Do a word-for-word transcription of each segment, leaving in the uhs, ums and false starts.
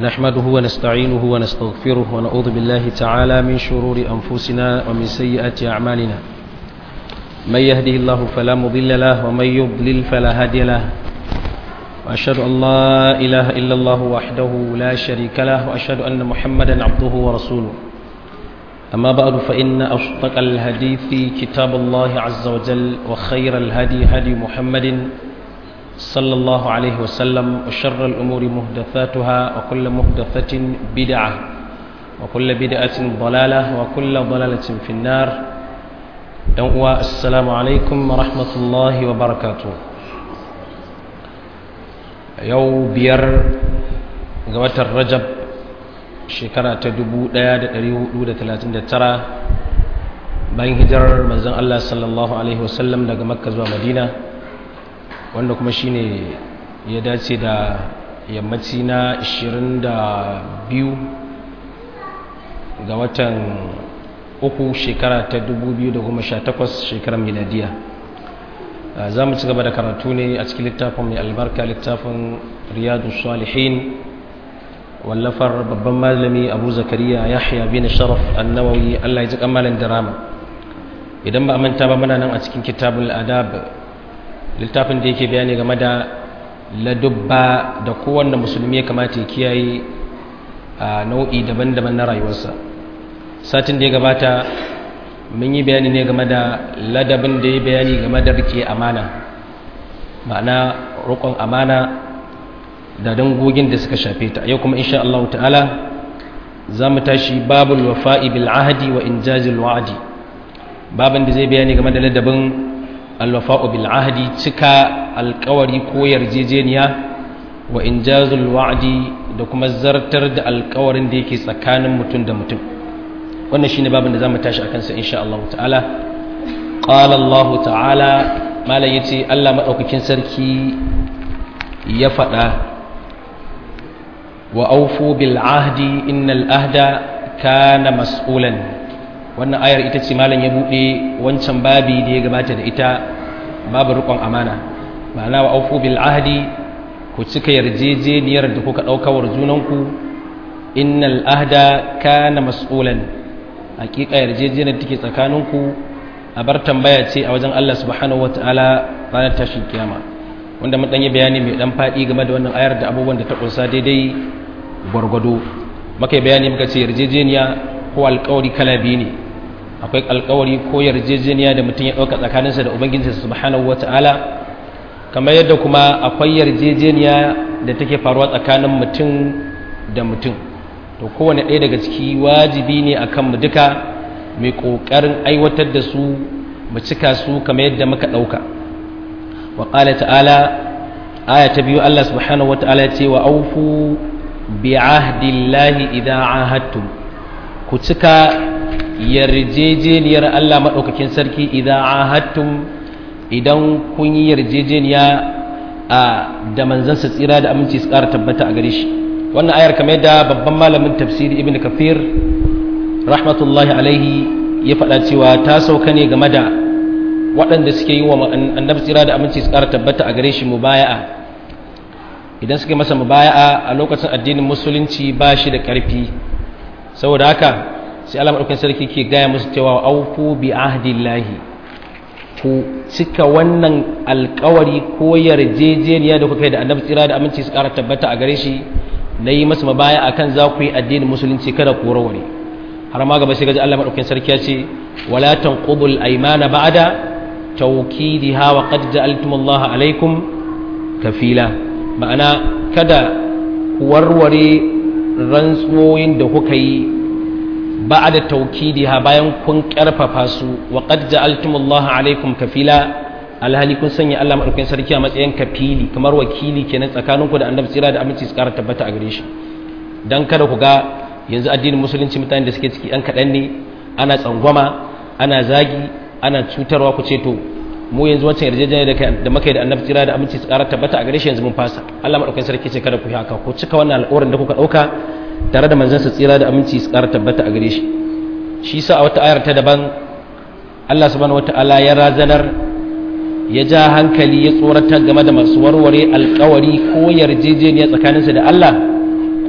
نحمده ونستعينه ونستغفره ونعوذ بالله تعالى من شرور أنفسنا ومن سيئات أعمالنا من يهده الله فلا مضل له ومن يضلل فلا هادي له وأشهد أن لا إله إلا الله وحده لا شريك له وأشهد أن محمدا عبده ورسوله أما بعد فإن أصدق الحديث كتاب الله عز وجل وخير الهدي هدي محمد صلى الله عليه وسلم وشر الأمور محدثاتها وكل محدثة بدعة وكل بدعة ضلالة وكل ضلالة في النار. السلام عليكم ورحمة الله وبركاته. يوم بير قوات الرجب shekara ta dubu ɗaya da ɗari hudu da talatin da tara bayan hijirar manzon Allah sallallahu alaihi wasallam daga Makka zuwa Madina, wanda kuma shine ya dace da yammaci na ashirin da biyu ga watan uku shekara ta dubu biyu da goma sha takwas shekarar miladiya. Za mu ci gaba da karatu ne a cikin littafin mai albarka, littafin Riyadus Salihin wallafar babban malami Abu Zakariya Yahya bin Sharaf An-Nawawi, Allah ya ji kamalan dirama. Idan ba a manta ba, muna nan a cikin Kitabul Adab, littafin da yake bayani game da ladubba da kowanne musulmi ya kamata ya kiyaye a nau'i daban-daban na rayuwarsa. Satin da ya gabata mun yi bayani ne game da ladabin da ya bayani game da rike amana, ma'ana roƙon amana da dangogin da suka shafe ta. Yau kuma insha Allah ta'ala za mu tashi babul wafa'i bil ahdi wa injazil wa'di, babin da zai bayani game da ladabin alwafa'u bil ahdi, cika alƙawari ko yarjejeniya, wa injazul wa'di da kuma zartar da alƙawarin da yake tsakanin mutum da mutum. Wannan shine babin da za mu tashi akan sa insha Allah ta'ala. Qala Allah ta'ala, mala yace Allah madaukakin sarki ya faɗa, wa aufu bil ahdi innal ahda kana mas'ulan. Wannan ayar ita ce malam ya bude wancan babi da ya gabata da ita, babu rukun amana. Ma'ana wa aufu bil ahdi, ku cika yarjejeniyar da kuka daukar junanku. Innal ahda kana mas'ulan, hakika yarjejeniyar take tsakaninku a bar tambaya ce a wajen Allah subhanahu wataala ranar tashin kiyama. Wanda mun dan yi bayani mai dan fadi game da wannan ayar da abubuwan da ta kunsa daidai gwargwado. Muka bayani muka ce yarjejeniya ko alƙawari kala biyu ne. Akwai alƙawari ko yarjejeniya da mutum ya ɗauka tsakaninsa da ubangijinsa subhanahu wata'ala, kamar yadda kuma akwai yarjejeniya da take faruwa tsakanin mutum da mutum. To kowane ɗaya daga ciki wajibi ne akan mu duka mai ƙoƙarin aiwatar da su, mu cika su kamar yadda muka ɗauka. Wa qala ta'ala, aya ta biyu, Allah subhanahu wata'ala ya ce wa aufu bi ahdillahi idza ahadtum, ku cika yarjejeniyar Allah madaukakin sarki idza ahadtum, idan kun yi yarjejeniya a da manzansa tsira da aminci su ƙara tabbata a gare shi. Wannan ayar kamar yadda babban malamin tafsiri Ibn Kathir rahmatullahi alaihi ya faɗa cewa ta sauka ne game da waɗanda suke yi wa annabi tsira da aminci su ƙara tabbata a gare shi mubaya'a. Idan suka masa mubaya'a a lokacin addinin musulunci ba shi da ƙarfi, saboda haka sai Allah madaukakin sarki ke gaya musu cewa aufu bi ahdillahi, ku cika wannan alƙawari ko yarjejeniya da kuka yi da annabi tsira da aminci su ƙara tabbata a gare shi na yi masa mubaya'a kan za ku yi addinin musulunci, kada ku warware. har ma gaba sai gaji Allah madaukakin sarki ya ce wala tanqudul aymana ba'da tawkidiha wa qad ja'altumullaha alaikum kafila. Ma'ana kada ku warware rantsuwoyin da kuka yi ba da taukidiha bayan kun karfafa su, wa qad ja'altumullaha alaikum kafila, alhali kun sanya Allah madaukakin sarki a matsayin kafili, kamar wakili kenan tsakaninku da annabi tsira da aminci su ƙara tabbata a gare shi. Dan kada ku ga yanzu addinin musulunci mutanen da suke ciki ɗan kaɗan ne, ana tsangwama, ana zagi, ana cutarwa, ku ce to mu yanzu wancan yarjejeniya da muka yi da annabi tsira da aminci su ƙara tabbata a gare shi yanzu mun fasa. Allah madaukakin sarki ce kada ku yi haka, ku cika wannan alƙawarin da kuka ɗauka tare da manzansa tsira da aminci su ƙara tabbata a gare shi. Shi sa a wata ayar ta daban Allah subhanahu wataala ya razanar, ya ja hankali, ya tsoratar game da masu warware alƙawari ko yarjejeniya tsakaninsa da Allah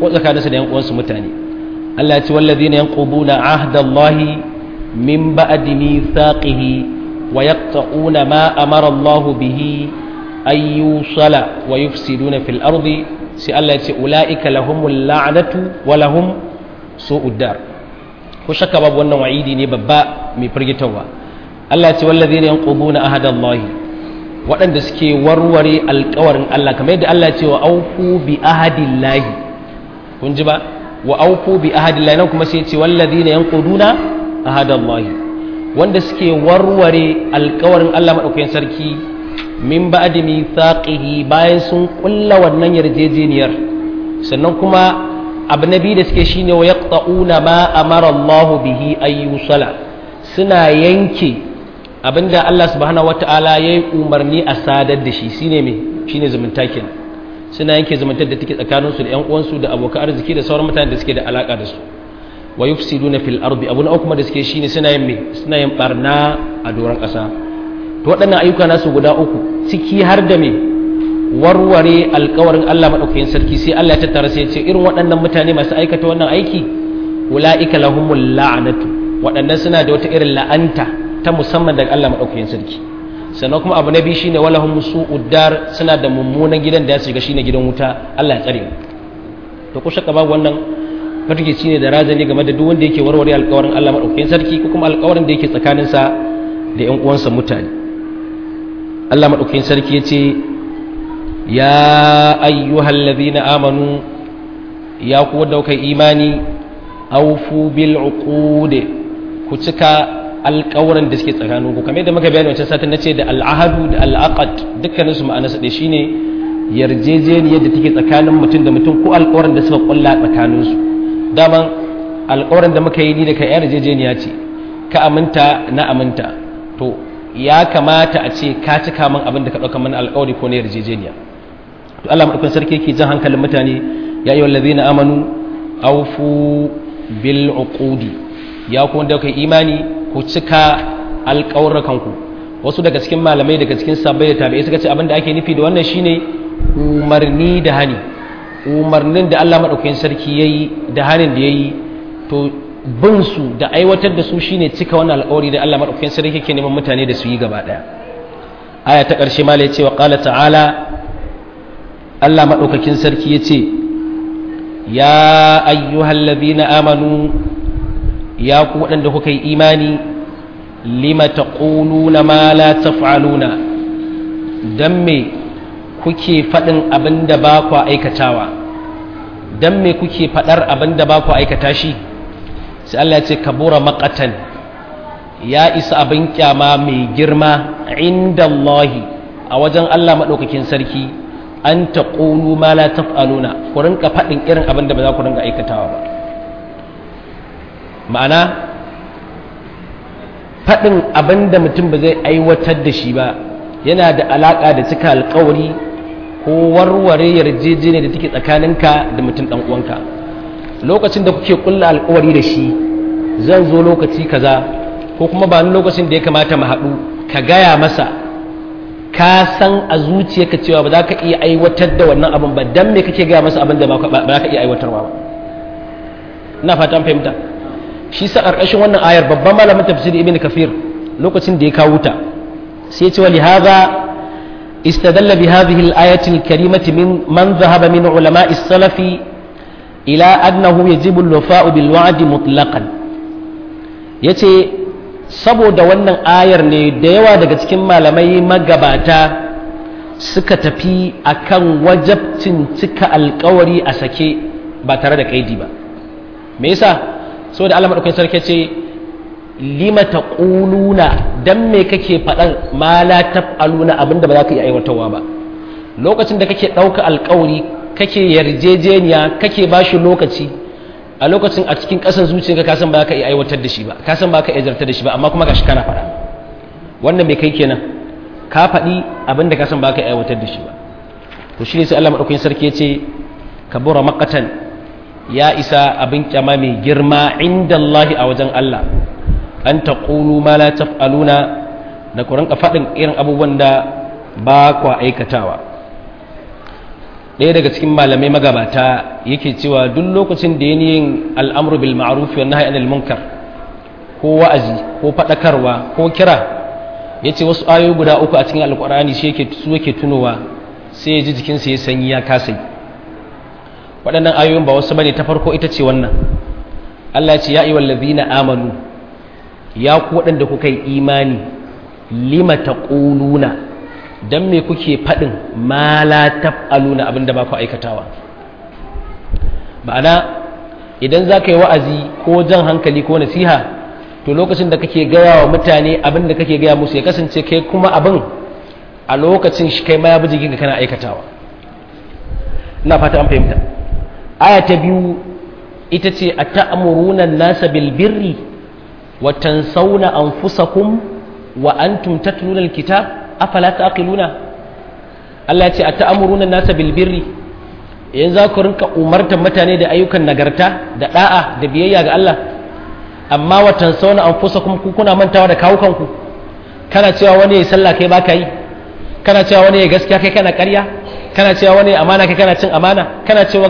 ko tsakaninsu da yan uwansu mutane Allah ya ce wallazina yanquduna ahdallahi min ba'di mithaqihi wa yaqta'una ma amara Allah bihi ay yusala wa yufsiduna fil ardi sai Allah ya ce ulaika lahumul la'natu wa lahum su'ud dar ko shakka babu wannan wa'idi ne babba mai firgitarwa Allah ya ce wallazina yanquduna ahdallahi waɗanda suke warware alƙawarin Allah kamar yadda Allah ya ce wa aufu bi ahadillahi kun ji ba wa aufu bi ahadillahi nan kuma sai ya ce wallazina yanquduna ahadallahi wanda suke warware alƙawarin Allah madaukakin sarki min ba'di mithaqihi bayan sun kulla wannan yarjejeniyar sannan kuma abu nabi da suke shine wa yaqta'una ma amara Allah bihi ayyusala suna yanke abinda Allah subhanahu wata'ala yayi umarni a sadar da shi shine me shine zumunta kenan suna yanke zumuntar da take tsakaninsu da ƴan uwansu da abokan arziki da sauran mutanen da suke da alaka da su wa yufsiduna fil ardi abun au kuma da suke shine suna yin me suna yin barna a doron ƙasa to waɗannan ayyuka nasu guda uku ciki har da me warware alƙawarin Allah madaukakin sarki sai Allah ya tattara sai ya ce irin waɗannan mutane masu aikata wannan aiki ulaika lahumul la'natu waɗannan suna da wata irin la'anta ta musamman daga Allah madaukakin sarki sannan kuma abu na biyu shine walahum su'ud dar suna da mummunan gidan da ya shiga shine gidan wuta Allah ya tsare mu to ko shakka babu wannan farkici ne da razani game da duk wanda yake warware alƙawarin Allah madaukakin sarki ko kuma alƙawarin da yake tsakanin sa da ƴan uwansa mutane Allah madaukakin sarki yace ya ayyuhallazina amanu ya ku wanda kai imani awfu bil uqud ku cika alƙawarin da suke tsakaninku kamar yadda muka bayani wancan satin nace da al'ahadu da al'aqad dukkanin su ma'anarsa ɗaya shine yarjejeniyar da take tsakanin mutum da mutum ko alƙawarin da suka kulla tsakanin su daman alƙawarin da muka yi ni da kai yarjejeniya ce ka aminta na aminta to ya kamata a ce ka cika min abin da ka ɗauka mana alƙawari ko na yarjejeniya to Allah madaukakin sarki yake jan hankalin mutane ya ayyuhal ladina amanu awfu bil uqudi ya ku wanda kai imani ku cika alƙawarrakanku wasu daga cikin malamai daga cikin sabbai da tabi'ai suka ce abin da ake nufi da wannan shine umarni da hani umarnin da Allah madaukakin sarki yayi da hanin da yayi to bin su da aiwatar da su shine cika wannan alƙawari da Allah madaukakin sarki yake neman mutane da su yi gaba daya aya ta ƙarshe malai ce wa qala ta'ala Allah madaukakin sarki yace ya ayyuhallazina amanu ya ku waɗanda kuka yi imani lima taquluna ma la taf'aluna dan me kuke faɗin abin da ba ku aikatawa dan me kuke faɗar abin da ba ku aikata shi sai Allah ya ce kabura maqatan ya isa abin kyama mai girma inda Allahi a wajen Allah madaukakin sarki an taqulu ma la taf'aluna ku rinka faɗin irin abin da ba za ku rinka aikatawa ba ma'ana faɗin abin da mutum ba zai aiwatar da shi ba yana da alaƙa da cika alƙawari ko warware yarjejeniya da take tsakaninka da mutum ɗan uwanka lokacin da kuke ƙulla alƙawari da shi zan zo lokaci kaza ko kuma ba lokacin da ya kamata mu haɗu ka gaya masa ka san a zuciyarka cewa ba za ka iya aiwatar da wannan abin ba dan me kake gaya masa abin da ba za ka iya aiwatarwa ba ina fatan fahimta shi sa ƙarƙashin wannan ayar babban malamin tafsir ibn kafir lokacin da ya kawo ta sai ce wali hadha istadalla bi hadhihi al-ayati al-karimati min man dhahaba min ulama'i as-salafi ila annahu yajibu al-wafa'u bil wa'd mutlaqan yace saboda wannan ayar ne da yawa daga cikin malamai magabata suka tafi akan wajabcin cika alƙawari a sake ba tare da kaidi ba me yasa so da Allah madaukakin sarki ce lima taquluna dan me kake faɗan ma la taf'aluna abinda ba za ka iya aiwatarwa ba lokacin da kake ɗauka alƙawari kake yarjejeniya kake bashi lokaci a lokacin a cikin ƙasan zuciyarka ka san ba za ka iya aiwatar da shi ba ka san ba ka iya zartar da shi ba amma kuma gashi kana faɗa wannan me kai kenan ka faɗi abinda ka san ba ka iya aiwatar da shi ba to shi ne sai Allah madaukakin sarki ya ce kabura maqatan ya isa abin kyama mai girma inda Allah a wajen Allah an taqulu ma la taf'aluna da ku rinka faɗin irin abubuwan da ba ku aikatawa ɗaya daga cikin malamai magabata yake cewa duk lokacin da yin al'amru bil ma'ruf wa nahyi anil munkar ko wa'azi ko fadakarwa ko kira yace wasu ayoyi guda uku a cikin alqur'ani shi yake su yake tunowa sai ya ji jikinsa ya sanyi ya kasa waɗannan ayoyin ba wasu bane ta farko ita ce wannan Allah ya ce ya ayyuhal ladhina amanu ya ku waɗanda kuka yi imani lima taquluna dan me kuke faɗin ma la taf'aluna abinda ba ku aikatawa ma'ana idan za ka yi wa'azi ko jan hankali ko nasiha to lokacin da kake gaya wa mutane abin da kake gaya musu ya kasance kai kuma abin a lokacin shi kai ma ya buji ka kana aikatawa ina fata an fahimta aya ta biyu ita ce a ta'amuruna nasa bil birri wa tansawna anfusakum wa antum tatluna alkitab afala taqiluna Allah ya ce a ta'amuruna nasa bil birri yanzu za ku rinka umartar mutane da ayyukan nagarta da da'a da biyayya ga Allah amma wa tansawna anfusakum ku kuna mantawa da kawukanku kana cewa wani ya sallah kai baka yi kana cewa wani ya gaskiya kai kana ƙarya kana cewa wani ya amana kai kana cin amana kana cewa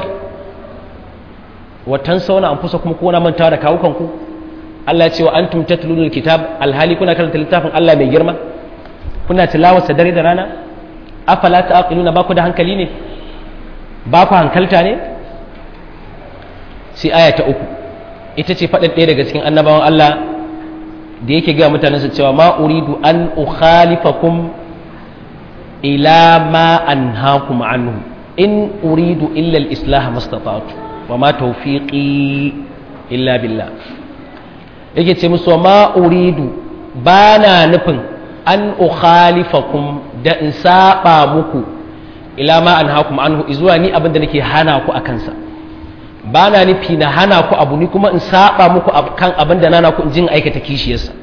wa tansawna anfusakum ku kuna mantawa da kawukanku Allah ya ce wa antum tatlunul kitab alhali kuna karanta littafin Allah mai girma kuna tilawarsa dare da rana afala ta'qiluna ba ku da hankali ne ba ku hankalta ne sai aya ta uku ita ce faɗin ɗaya daga cikin annabawan Allah da yake ga mutanensa cewa ma uridu an ukhalifakum ila ma anhaakum anhu in uridu illa al-islah mastata'tu wa ma tawfiqi illa billah yake ce musu ma uridu bana nufin an ukhalifakum da in saba muku ila ma anhaakum anhu izuwa ni abinda nake hana ku akan sa ba na nufi na hana ku abu ni kuma in saba muku kan abin da nana ku in jin aikata kishiyarsa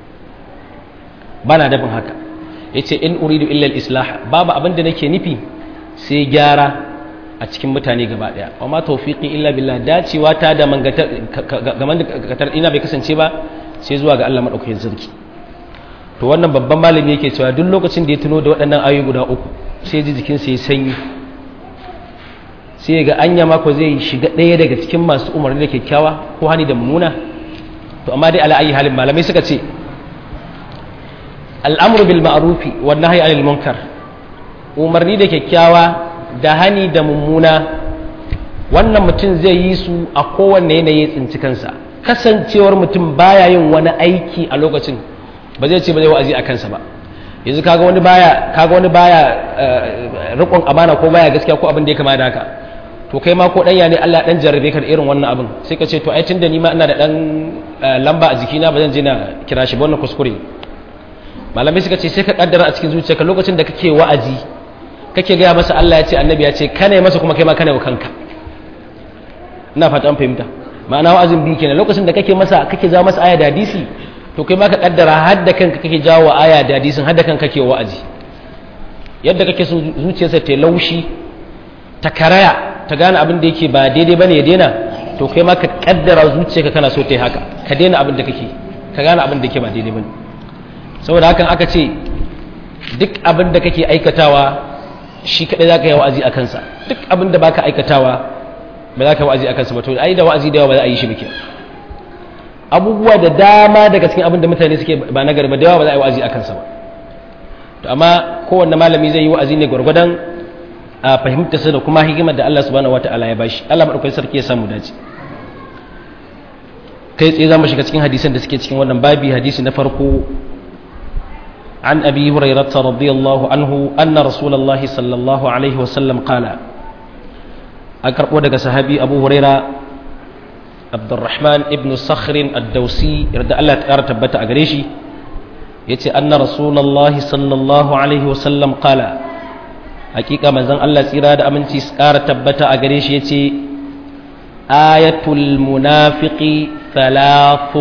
ba na dafin haka ya ce in uridu illa al-islah babu abin da nake nufi sai gyara a cikin mutane gaba daya wa ma tawfiqi illa billah dacewa ta da mangatar gaman da katar ina bai kasance ba sai zuwa ga Allah madaukakin sarki to wannan babban malami yake cewa duk lokacin da ya tuno da waɗannan ayoyi guda uku sai ji jikinsa ya sanyi sai ga anya mako zai shiga ɗaya daga cikin masu umarni da kyakkyawa ko hani da mummuna to amma dai ala ayi halin malamai suka ce al'amru bil ma'rufi wan nahyi anil munkar umarni da kyakkyawa da hani da mummuna wannan mutum zai yi su a kowanne yanayi ya tsinci kansa kasancewar mutum baya yin wani aiki a lokacin ba zai ce ba zai wa'azi a kansa ba yanzu kaga wani baya kaga wani baya riƙon amana ko baya gaskiya ko abin da ya kama da haka to kai ma ko dan ya ne Allah dan jarrabe ka da irin wannan abin sai ka ce to ai tunda ni ma ina da dan lamba a jikina ba zan je na kira shi ba wannan kuskure malamai suka ce sai ka kaddara a cikin zuciyarka lokacin da kake wa'azi kake gaya masa Allah ya ce annabi ya ce kana yi masa kuma kai ma kana yi wa kanka ina fata an fahimta ma'ana wa'azin bi kenan lokacin da kake masa kake jawo masa aya da hadisi to kai ma ka kaddara har da kanka kake jawo aya da hadisin har da kanka kake wa'azi yadda kake so zuciyarsa ta laushi ta karaya ta gane abin da yake ba daidai bane ya daina to kai ma ka kaddara zuciyarka kana so ta yi haka ka daina abin da kake ka gane abin da yake ba daidai bane saboda hakan aka ce duk abin da kake aikatawa shi kadai zaka yi wa'azi a kansa duk abin da baka aikatawa ba za ka wa'azi a kansa ba to ai da wa'azi da yawa ba za a yi shi ba kenan abubuwa da dama daga cikin abin da mutane suke ba nagari ba da yawa ba za a yi wa'azi a kansa ba to amma kowanne malami zai yi wa'azi ne gwargwadon a fahimta sa da kuma hikimar da Allah subhanahu wataala ya bashi Allah madaukakin sarki ya samu dace kai tsaye zamu shiga cikin hadisan da suke cikin wannan babi hadisi na farko عن أبي هريرة رضي الله عنه أن رسول الله صلى الله عليه وسلم قال أقرأ ودك صحابي أبو هريرة عبد الرحمن ابن صخر الدوسي رضي الله تعالى تبت أغريشي يتي أن رسول الله صلى الله عليه وسلم قال حقيقة من زن الله سيراد أمن تسكار تبت أغريشي يتي آية المنافق ثلاث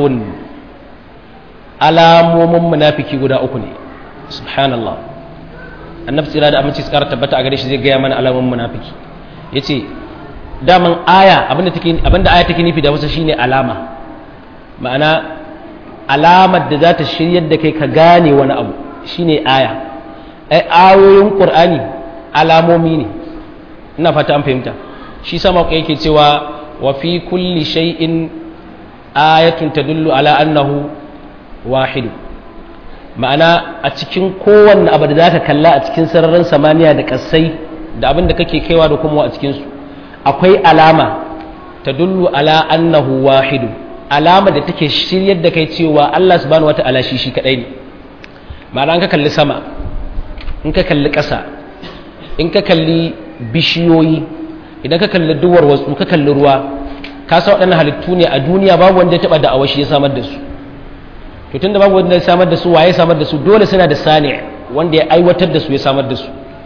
alamomin munafiki guda uku ne subhanallah annabi tsira da aminci tsara tabbata a gare shi zai gaya mana alamomin munafiki yace daman aya abinda take abinda aya take nufi da wasu shine alama ma'ana alamar da za ta shiryar da kai ka gane wani abu shine aya ai ayoyin qur'ani alamomi ne ina fata an fahimta shi sama yake cewa wa fi kulli shay'in ayatun tadullu ala annahu wahid ma'ana a cikin kowanne abu da zaka kalla a cikin sararin samaniya da kasai da abin da kake kaiwa da kuma a cikin su akwai alama tadullu ala annahu wahid alama da take shiryar da kai cewa Allah subhanahu wata'ala shi shi kadai ne ma'ana an ka kalli sama in ka kalli ƙasa in ka kalli bishiyoyi idan ka kalli duwar wasu ka kalli ruwa ka sa waɗannan halittu ne a duniya babu wanda ya taɓa da awashi ya samar da su to tunda babu wanda ya samar da su waye samar da su dole suna da sani wanda ya aiwatar da su ya samar da su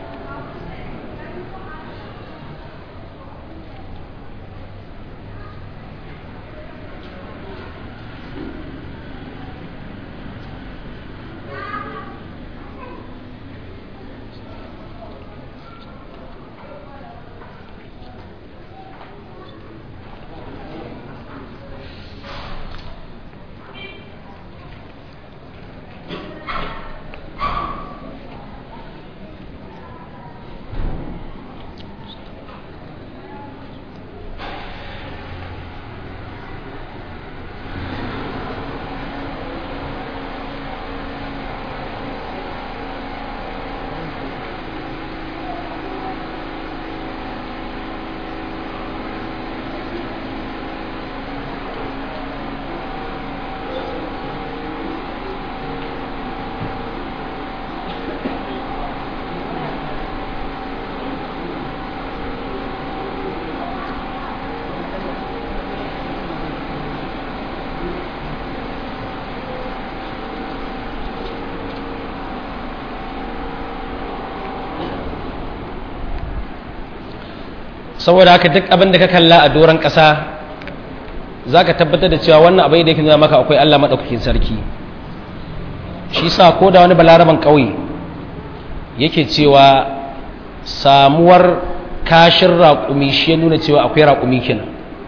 saboda haka duk abin da ka kalla a doron ƙasa za ka tabbatar da cewa wannan abin da yake nuna maka akwai Allah maɗaukakin sarki shi sa ko da wani balaraban ƙauye yake cewa samuwar kashin raƙumi shi ya nuna cewa akwai raƙumi kenan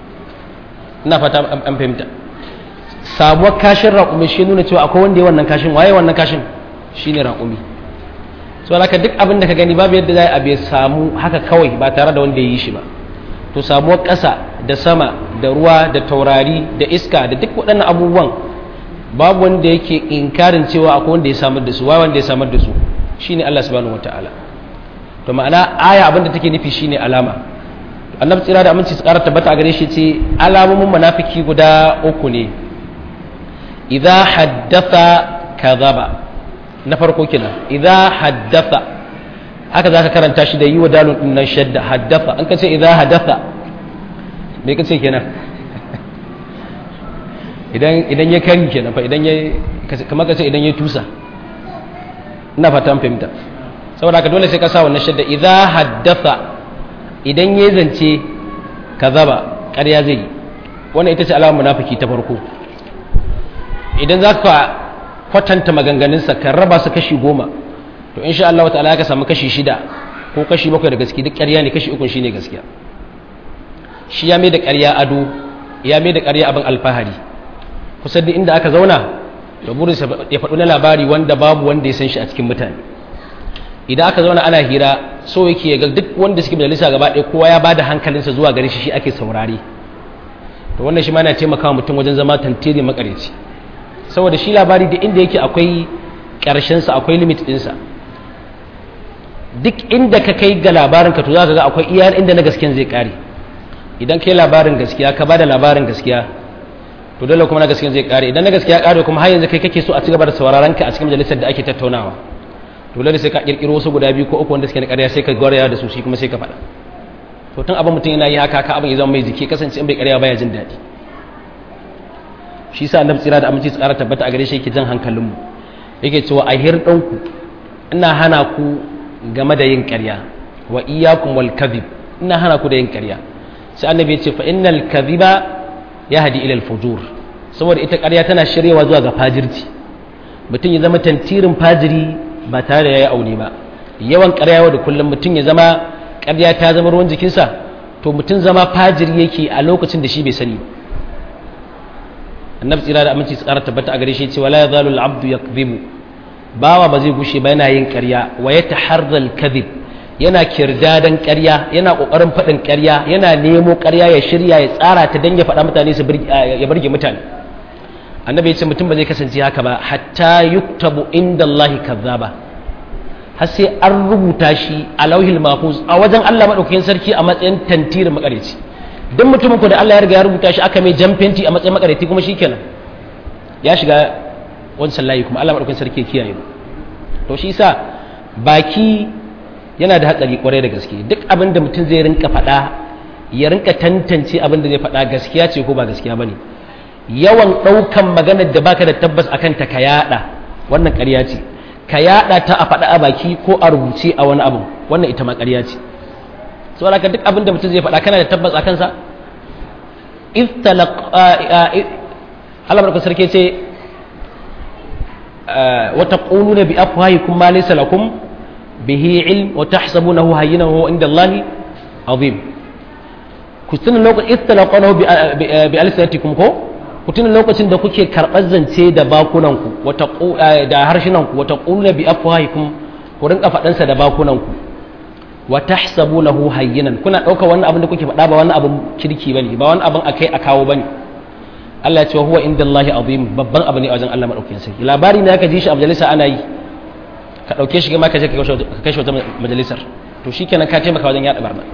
ina fata an fahimta samuwar kashin raƙumi shi ya nuna cewa akwai wanda ya wannan kashin waye wannan kashin shine raƙumi so haka duk abin da ka gani babu yadda za a bai samu haka kawai ba tare da wanda ya yi shi ba to samuwar ƙasa da sama da ruwa da taurari da iska da duk waɗannan abubuwan babu wanda yake inkarin cewa akwai wanda ya samar da su wai wanda ya samar da su shine Allah subhanahu wataala to ma'ana aya abin da take nufi shine alama annabi tsira da aminci su ƙara tabbata a gare shi ce alamomin munafiki guda uku ne idza haddatha kadhaba na farko kenan idza haddatha haka zaka karanta shi da yi wa dalun din nan shadda haddatha an kace idza hadatha me kace kenan idan idan ya kari kenan fa idan ya kamar kace idan ya tusa ina fata an fahimta saboda haka dole sai ka sa wannan shadda idza haddatha idan ya zance kazaba ƙarya zai wannan ita ce alamar munafiki ta farko idan zaka kwatanta maganganunsa kan raba su kashi goma to insha Allah ta'ala ya ka samu kashi shida ko kashi bakwai da gaske duk ƙarya ne kashi ukun shine gaskiya shi ya mai da ƙarya ado ya mai da ƙarya abin alfahari kusa da inda aka zauna da burinsa ya faɗo na labari wanda babu wanda ya san shi a cikin mutane idan aka zauna ana hira so yake ga duk wanda suke majalisa gaba ɗaya kowa ya bada hankalinsa zuwa gare shi shi ake saurare to wannan shi ma yana taimakawa mutum wajen zama tantiri makareci saboda shi labari da inda yake akwai ƙarshensa akwai limit ɗinsa duk inda ka kai ga labarinka to za ka ga akwai iya inda na gaskiyan zai ƙare idan kai labarin gaskiya ka bada labarin gaskiya to dole kuma na gaskiyan zai ƙare idan na gaskiya ƙare kuma har yanzu kai kake so a ci gaba da sauraron ka a cikin majalisar da ake tattaunawa to dole sai ka kirkiro wasu guda biyu ko uku wanda suke na ƙarya sai ka gauraya da su shi kuma sai ka faɗa to tun abin mutum yana yi haka ka abin ya zama mai jiki kasance in bai ƙarya baya jin daɗi shi sa annabi tsira da aminci tsara tabbata a gare shi yake jan hankalinmu yake cewa a hirɗanku ina hana ku game da yin ƙarya wa iyyakum wal kadhib ina hana ku da yin ƙarya sai annabi ya ce fa innal kadhiba yahdi ila al fujur saboda ita ƙarya tana shiryewa zuwa ga fajirci mutum ya zama tantirin fajiri ba tare da yayi aure ba yawan ƙarya da kullum mutum ya zama ƙarya ta zama ruwan jikinsa to mutum zama fajiri yake a lokacin da shi bai sani ba annabi tsira da aminci tsara tabbata a gare shi cewa la yazalu al-abdu yakdhibu bawa ba zai gushe ba yana yin ƙarya wa yataharra al-kadhib yana kirdadan ƙarya, yana ƙoƙarin faɗin ƙarya, yana nemo ƙarya ya shirya ya tsara ta don ya faɗa mutane su ya burge mutane. Annabi ya ce mutum ba zai kasance haka ba hatta yuktabu inda Allahi kazzaba, har sai an rubuta shi a lauhil mahfuz a wajen Allah madaukakin sarki a matsayin tantirin makareci. Duk mutumin ku da Allah ya riga ya rubuta shi aka mai jamfenti a matsayin makareci kuma shikenan ya shiga wancan layi, kuma Allah madaukakin sarki ya kiyaye. To shi yasa baki yana da hatsari kwarai da gaske. Duk abin da mutum zai rinka faɗa ya rinka tantance abin da zai faɗa gaskiya ce ko ba gaskiya bane. Yawan ɗaukan maganar da baka da tabbas akan ta ka yaɗa, wannan ƙarya ce. Ka yaɗa ta a faɗa a baki ko a rubuce a wani abu, wannan ita ma ƙarya ce. Saboda ka duk abin da mutum zai faɗa kana da tabbas a kansa. Allah barka sarki ce wa taquluna bi afwahikum ma laysa lakum bihi ilm wa tahsabunahu hayyinan wa inda Allahi azim. Ku tuna lokacin istalaqanahu bi alsinatikum ko ku tuna lokacin da kuke karɓar zance da bakunanku da harshenanku, wata ƙuluna bi afwahikum, ku rinka faɗansa da bakunanku, wa tahsabunahu hayyinan, kuna ɗauka wannan abin da kuke faɗa ba wani abin kirki bane, ba wani abin akai a kawo bane. Allah ya ce huwa indallahi azim, babban abu ne a wajen Allah madaukakin sarki. Labari ne aka ji shi a majalisa ana yi, ka ɗauke shi ma ka je ka kai shi wata majalisar, to shikenan ka taimaka wajen yaɗa barna.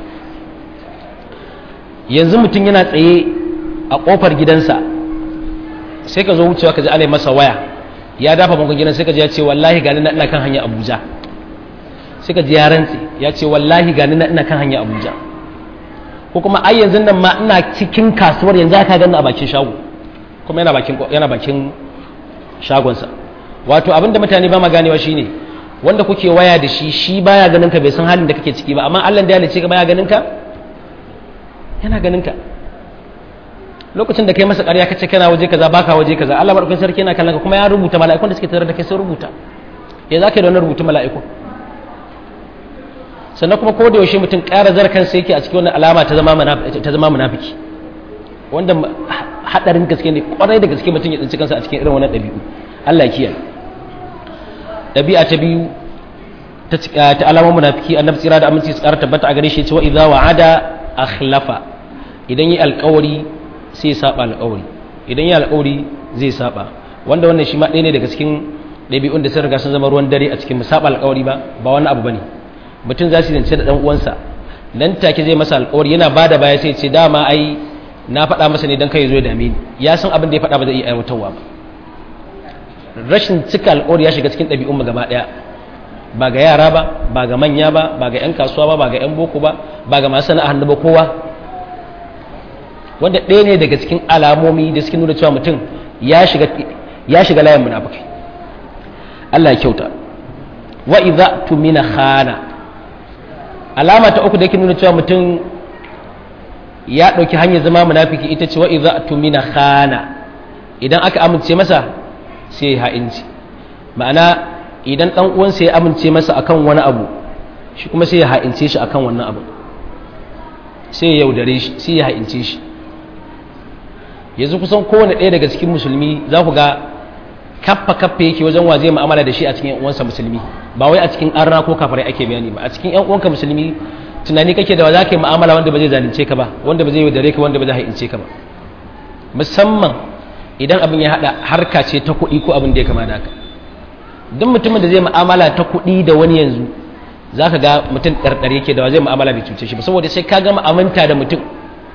Yanzu mutum yana tsaye a ƙofar gidansa, sai ka zo wucewa ka ji ana masa waya, ya dafa bangon gidan, sai ka ji ya ce wallahi gani na ina kan hanya Abuja, sai ka ji ya rantsi ya ce wallahi gani na ina kan hanya Abuja, ko kuma ai yanzu nan ma ina cikin kasuwar, yanzu aka gani a bakin shago, kuma yana bakin yana bakin shagonsa. Wato abinda mutane ba ma ganewa shine wanda kuke waya da shi, shi baya ganin ka, bai san halin da kake ciki ba, amma Allah da ya halice ka baya ganin ka, yana ganin ka. Lokacin da kai masa ƙarya kace kana waje kaza baka waje kaza, Allah madaukakin sarki yana kallon ka, kuma ya rubuta mala'ikun da suke tare da kai sun rubuta. Ya zaka da wannan rubutu mala'iku? Sannan kuma ko da yaushe mutum ƙara zarkan sai yake a cikin wannan alama ta zama munafiki, ta zama munafiki. Wanda hadarin gaske ne kwarai da gaske mutum ya tsinci kansa a cikin irin wannan ɗabi'u. Allah ya kiyaye. Ɗabi'a ta biyu ta alamomin munafiki, annabi tsira da aminci su ƙara tabbata a gare shi, cewa idza wa'ada akhlafa, idan yi alƙawari sai ya saba alƙawari, idan ya alƙawari zai saba. Wanda wannan shi ma ɗaya ne daga cikin ɗabi'un da sun riga sun zama ruwan dare a cikin saba alƙawari ba ba wani abu bane. Mutum za su zance da ɗan uwansa, nan take zai masa alƙawari, yana bada baya sai ce dama ai na faɗa masa ne dan kai zo ya dame ni, ya san abin da ya faɗa ba zai iya aiwatarwa ba. Rashin cika alƙawari ya shiga cikin ɗabi'un mu gaba ɗaya, ba ga yara ba, ba ga manya ba, ba ga 'yan kasuwa ba, ba ga 'yan boko ba, ba ga masu sana'a hannu ba, kowa. Wanda ɗaya ne daga cikin alamomi da suke nuna cewa mutum ya shiga ya shiga layin munafikai. Allah ya kyauta. Wa idza tumina khana, alama ta uku da yake nuna cewa mutum ya ɗauki hanyar zama munafiki ita ce wa idza tumina khana, idan aka amince masa sai ya ha'inci. Ma'ana idan ɗan uwansa ya amince masa akan wani abu, shi kuma sai ya ha'ince shi akan wannan abu, sai ya yaudare shi, sai ya ha'ince shi. Yanzu kusan kowane ɗaya daga cikin musulmi za ku ga kaffa kaffa yake wajen wa zai mu'amala da shi a cikin ƴan uwansa musulmi, ba wai a cikin arna ko kafirai ake bayani ba. A cikin ƴan uwanka musulmi tunani kake da wa za ka yi mu'amala wanda ba zai zalunce ka ba, wanda ba zai yaudare ka, wanda ba zai ha'ince ka ba, musamman idan abin ya haɗa harka ce ta kuɗi ko abin da ya kama da haka. Duk mutumin da zai mu'amala ta kuɗi da wani yanzu za ka ga mutum ɗarɗar yake da wa zai mu'amala bai cuce shi ba, saboda sai ka gama aminta da mutum,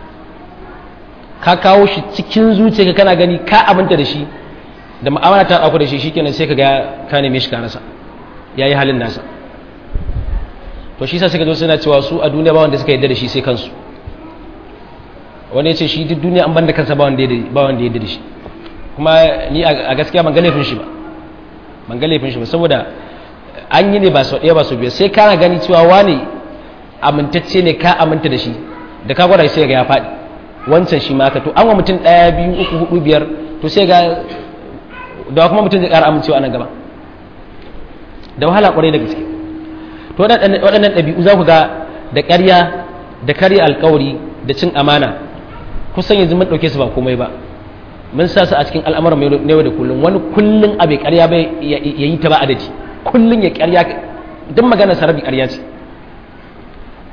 ka kawo shi cikin zuciya kana gani ka aminta da shi, da mu'amala ta ɗauko da shi, shikenan sai ka ga ka neme shi ka rasa, yayi halin nasa. To shi sa suka zo suna cewa su a duniya ba wanda suka yarda da shi sai kansu. Wani ya ce shi duk duniya an banda kansa ba wanda ya yarda da shi, kuma ni a gaskiya ban ga laifin shi ba, ban ga laifin shi ba, saboda an yi ne ba sau ɗaya ba sau biyar, sai kana gani cewa wani amintacce ne, ka aminta da shi, da ka gwada sai ga ya faɗi. Wancan shi ma haka, to an wa mutum ɗaya biyu uku hudu biyar, to sai ga da kuma mutum zai ƙara amincewa a nan gaba, da wahala ƙwarai da gaske. To waɗannan ɗabi'u za ku ga da ƙarya da karya alƙawari da cin amana kusan yanzu mun ɗauke su ba komai ba, mun sa su a cikin al'amuran mai yau da kullum. Wani kullum abai ƙarya bai ya yi ta ba adadi, kullum ya ƙarya, duk maganar sarabi ƙarya ce.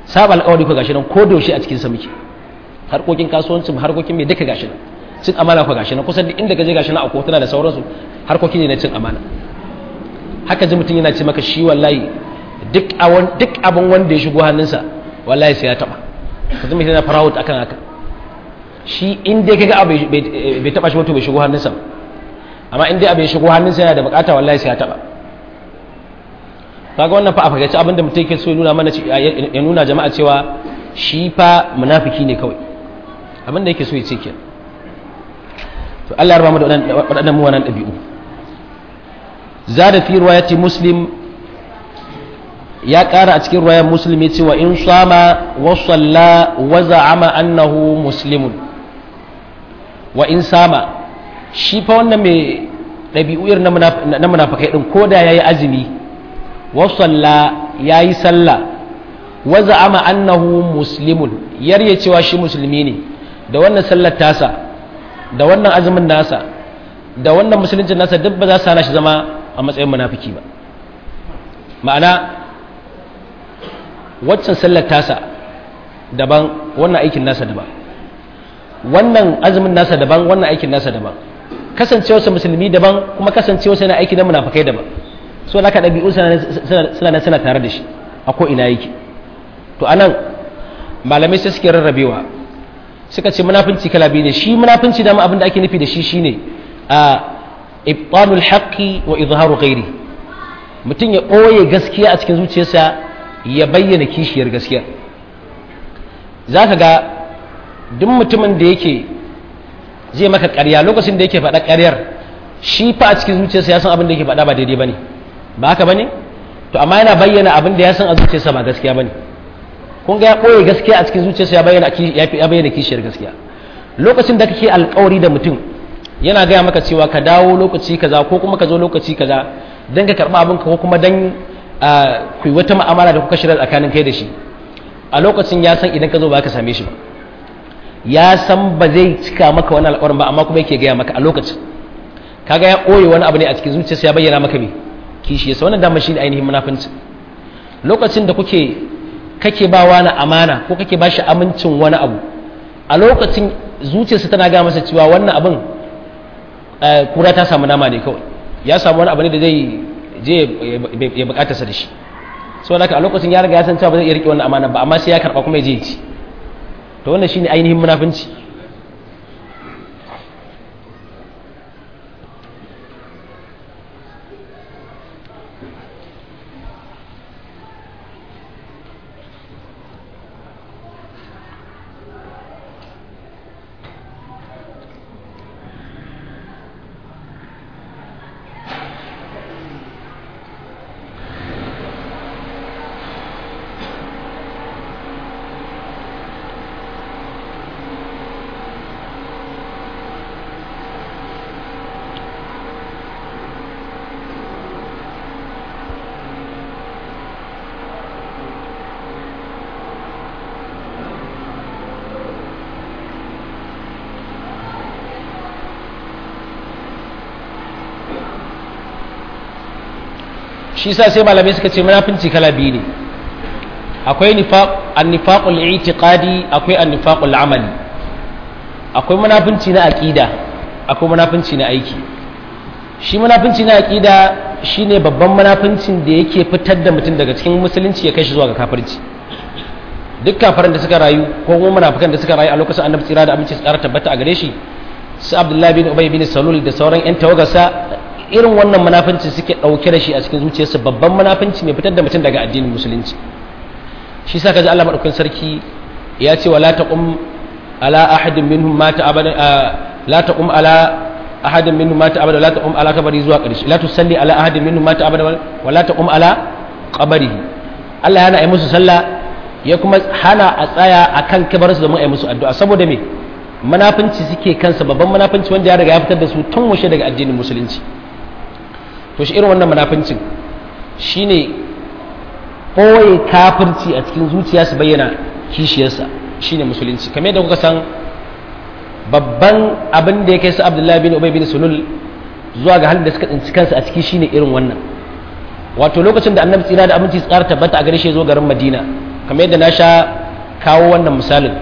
saba alƙawari ko gashi nan ko da yaushe a cikin sa muke harkokin kasuwancin harkokin mai duka gashi nan cin amana ko gashi nan kusan duk inda ka je gashi nan a kotuna da sauransu harkokin ne na cin amana haka ji mutum yana ce maka shi wallahi duk abin wanda ya shigo hannunsa wallahi sai ya taba ka zama yana farawut akan haka shi inda kaga abu bai taba shi wato bai shigo hannunsa amma inda abu ya shigo hannunsa yana da bukata wallahi sai ya taba kaga wannan fa a fagaci abinda mutum yake so ya nuna mana ya nuna jama'a cewa shi fa munafiki ne kawai abinda yake so ya ce kenan to Allah ya raba mu da waɗannan muwanan ɗabi'u zada fi riwayati muslim ya ƙara a cikin riwayar muslim ya ce wa in sama wa salla wa za'ama annahu muslimun wa in sama shi fa wannan mai ɗabi'u irin na munafikai din ko da yayi azumi wa salla yayi sallah wa za'ama annahu muslimun yarye cewa shi musulmi ne da wannan sallar tasa da wannan azumin nasa da wannan musuluncin nasa duk ba za su hana shi zama a matsayin munafiki ba ma'ana waccan sallar tasa daban wannan aikin nasa daban wannan azumin nasa daban wannan aikin nasa daban kasancewarsa musulmi daban kuma kasancewarsa na aiki na munafikai daban so da ka ɗabi'u suna nan suna tare da shi a ko ina yake to anan malamai sai suke rarrabewa suka ce munafinci kala biyu ne shi munafinci da abin da ake nufi da shi shine a ibtalul haqqi wa izharu ghairi mutum ya ɓoye gaskiya a cikin zuciyarsa ya bayyana kishiyar gaskiya zaka ga duk mutumin da yake zai maka ƙarya lokacin da yake faɗa ƙaryar shi fa a cikin zuciyarsa ya san abin da yake faɗa ba daidai bane ba haka bane to amma yana bayyana abin da ya san a zuciyarsa ba gaskiya bane kun ga ya ɓoye gaskiya a cikin zuciyarsa ya bayyana ya bayyana kishiyar gaskiya lokacin da kake alƙawari da mutum yana gaya maka cewa ka dawo lokaci kaza ko kuma ka zo lokaci kaza dan ka karɓa abin ka ko kuma dan ku yi wata mu'amala da kuka shirya tsakanin kai da shi a lokacin ya san idan ka zo ba ka same shi ba ya san ba zai cika maka wani alƙawarin ba amma kuma yake gaya maka a lokacin kaga ya ɓoye wani abu ne a cikin zuciyarsa ya bayyana maka me kishi yasa wannan dama shine ainihin munafinci lokacin da kuke kake ba wani amana ko kake ba shi amincin wani abu a lokacin zuciyarsa tana gaya masa cewa wannan abin kura ta samu nama ne kawai ya samu wani abu ne da zai je ya bukatarsa da shi saboda haka a lokacin ya riga ya san cewa ba zai iya rike wannan amana ba amma sai ya karba kuma ya je ya ci to wannan shine ainihin munafinci shi sa sai malamai suka ce munafinci kala biyu ne akwai an-nifaqul i'tiqadi akwai an-nifaqul amali akwai munafinci na aqida akwai munafinci na aiki shi munafinci na aqida shine babban munafincin da yake fitar da mutum daga cikin musulunci ya kai shi zuwa ga kafirci duk kafiran da suka rayu ko kuma munafikan da suka rayu a lokacin annabi tsira da aminci tsara tabbata a gare shi su Abdullahi bin Ubay bin Salul da sauran yan tawagarsa irin wannan munafinci suke dauke da shi a cikin zuciyarsa babban munafinci mai fitar da mutum daga addinin musulunci shi sa kaji Allah madaukakin sarki ya ce wala taqum ala ahadin minhum mata abada la taqum ala ahadin minhum mata abada la taqum ala qabri zuwa ƙarshe la tusalli ala ahadin minhum mata abada wala taqum ala qabrihi Allah yana yi musu sallah ya kuma hana a tsaya akan kabarinsu domin a yi musu addu'a saboda me munafinci suke kansa babban munafinci wanda ya riga ya fitar da su tun mushe daga addinin musulunci to shi irin wannan munafincin shine koyi kafirci a cikin zuciya su bayyana kishiyarsa shine musulunci kamar yadda kuka san babban abin da ya kai su Abdullahi bin Ubay bin Sulul zuwa ga halin da suka tsinci kansu a ciki shine irin wannan wato lokacin da Annabi tsira da aminci su ƙara tabbata a gare shi zo garin Madina kamar yadda na sha kawo wannan misalin,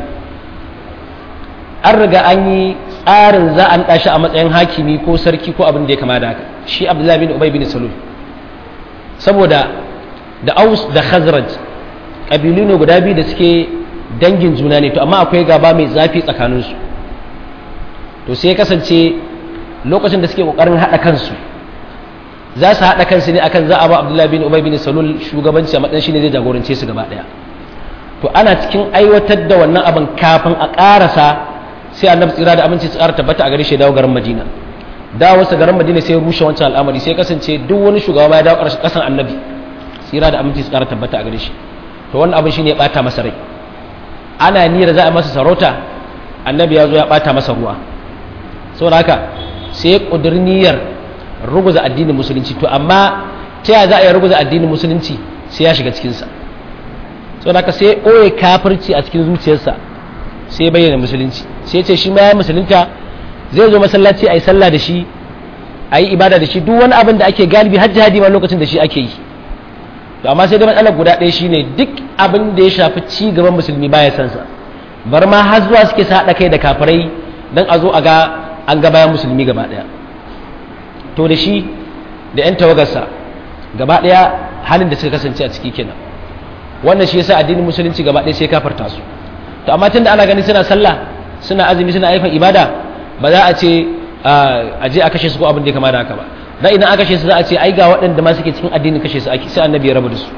an riga an yi tsarin za a naɗa shi a matsayin hakimi ko sarki ko abin da ya kama da haka, shi Abdullahi bin Ubay bin Salul, saboda da Aus da Khazraj ƙabilu ne guda biyu da suke dangin juna ne, to amma akwai gaba mai zafi tsakaninsu. To sai ya kasance lokacin da suke ƙoƙarin haɗa kansu, za su haɗa kansu ne akan za a ba Abdullahi bin Ubay bin Salul shugabanci a matsayin shi ne zai jagorance su gaba ɗaya. To ana cikin aiwatar da wannan abin kafin a ƙarasa sai annabi tsira da aminci su ƙara tabbata a gare shi dawo garin Madina. Dawo sa garin Madina sai rushe wancan al'amari, sai kasance duk wani shugaba ya dawo ƙasan annabi tsira da aminci su ƙara tabbata a gare shi. To wannan abin shine ya ɓata masa rai. Ana niyyar za a masa sarauta, annabi ya zo ya ɓata masa ruwa. Saboda haka sai ya ƙudiri niyyar ruguza addinin musulunci. To amma ta yaya za a yi ruguza addinin musulunci sai ya shiga cikinsa. Saboda haka sai ya ɓoye kafirci a cikin zuciyarsa, sai ya bayyana musulunci, sai ya ce shi ma ya musulunta, zai zo masallaci a yi sallah da shi, a yi ibada da shi, duk wani abin da ake galibi har jihadi ma lokacin da shi ake yi. To amma sai da matsalar guda ɗaya shine duk abin da ya shafi ci gaban musulmi baya san sa, bar ma har zuwa suke sa haɗa kai da kafirai dan a zo a ga an ga bayan musulmi gaba ɗaya. To da shi da yan tawagarsa gaba ɗaya halin da suka kasance a ciki kenan. Wannan shi yasa addinin musulunci gaba ɗaya sai kafarta su. To amma tunda ana gani suna sallah, suna azumi, suna aifan ibada, ba za a ce a je a kashe su ko abin da ya kama da haka ba. Dan idan aka kashe su za a ce ai ga waɗanda ma suke cikin addinin kashe su ake, sai annabi ya rabu da su.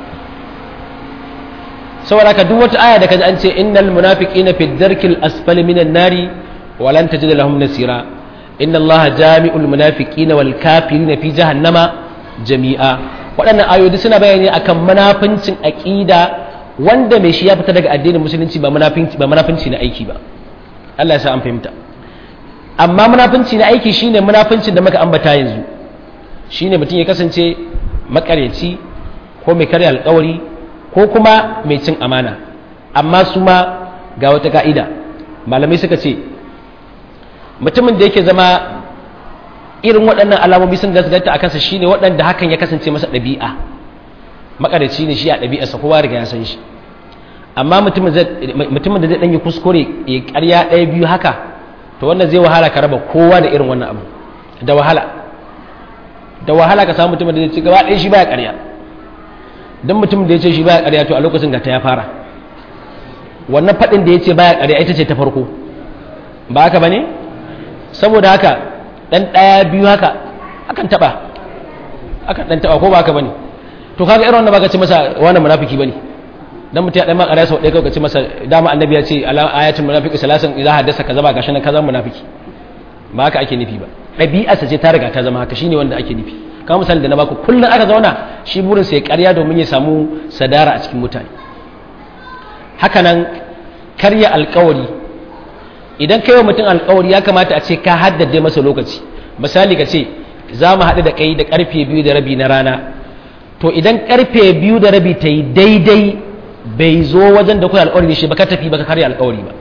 Saboda haka duk wata aya da kaji an ce innal munafiqina fi ddarkil asfali minan nari wa lan tajid lahum nasira, inna allaha jami'ul munafiqina wal kafirina fi jahannama jami'a. Waɗannan ayoyi suna bayani akan munafincin aqida wanda mai shi ya fita daga addinin musulunci ba munafinci ba munafinci na aiki ba. Allah ya sa an fahimta. Amma munafinci na aiki shine munafincin da muka ambata yanzu. Shine mutum ya kasance makareci ko mai karya alƙawari ko kuma mai cin amana. Amma su ma ga wata ka'ida, malamai suka ce mutumin da yake zama irin waɗannan alamomi sun gasganta a kansa shine waɗanda hakan ya kasance masa ɗabi'a. Makareci ne shi a ɗabi'arsa, kowa riga ya san shi. Amma mutumin da zai ɗanyi kuskure ya ƙarya ɗaya biyu haka, to wannan zai wahala ka raba kowa da irin wannan abu, da wahala da wahala ka samu mutumin da zai ce gaba ɗaya shi baya ƙarya. Don mutumin da ya ce shi baya ƙarya, to a lokacin ga ta ya fara. Wannan faɗin da ya ce baya ƙarya ita ce ta farko, ba haka ba ne? Saboda haka ɗan ɗaya biyu haka akan taɓa, akan ɗan taɓa, ko ba haka ba ne? To kaga irin wannan ba ka ce masa wannan munafiki ba ne. Dan mutum ya ɗan ma ƙarya sau ɗaya kawai ka ce masa dama annabi ya ce ayatul munafiqi salasan idza haddasa kaza ba gashi nan kaza munafiki. Ba haka ake nufi ba. Ɗabi'arsa ce ta riga ta zama haka, shine wanda ake nufi. Kamar misali da na baku, kullum aka zauna shi burinsa ya ƙarya domin ya samu sadara a cikin mutane. Haka nan karya alƙawari, idan kai wa mutum alƙawari ya kamata a ce ka haddade masa lokaci. Misali ka ce za mu haɗu da kai da ƙarfe biyu da rabi na rana, to idan ƙarfe biyu da rabi ta yi daidai bai zo wajen da kai alƙawari shi ba, ka tafi ba ka karya alƙawari ba.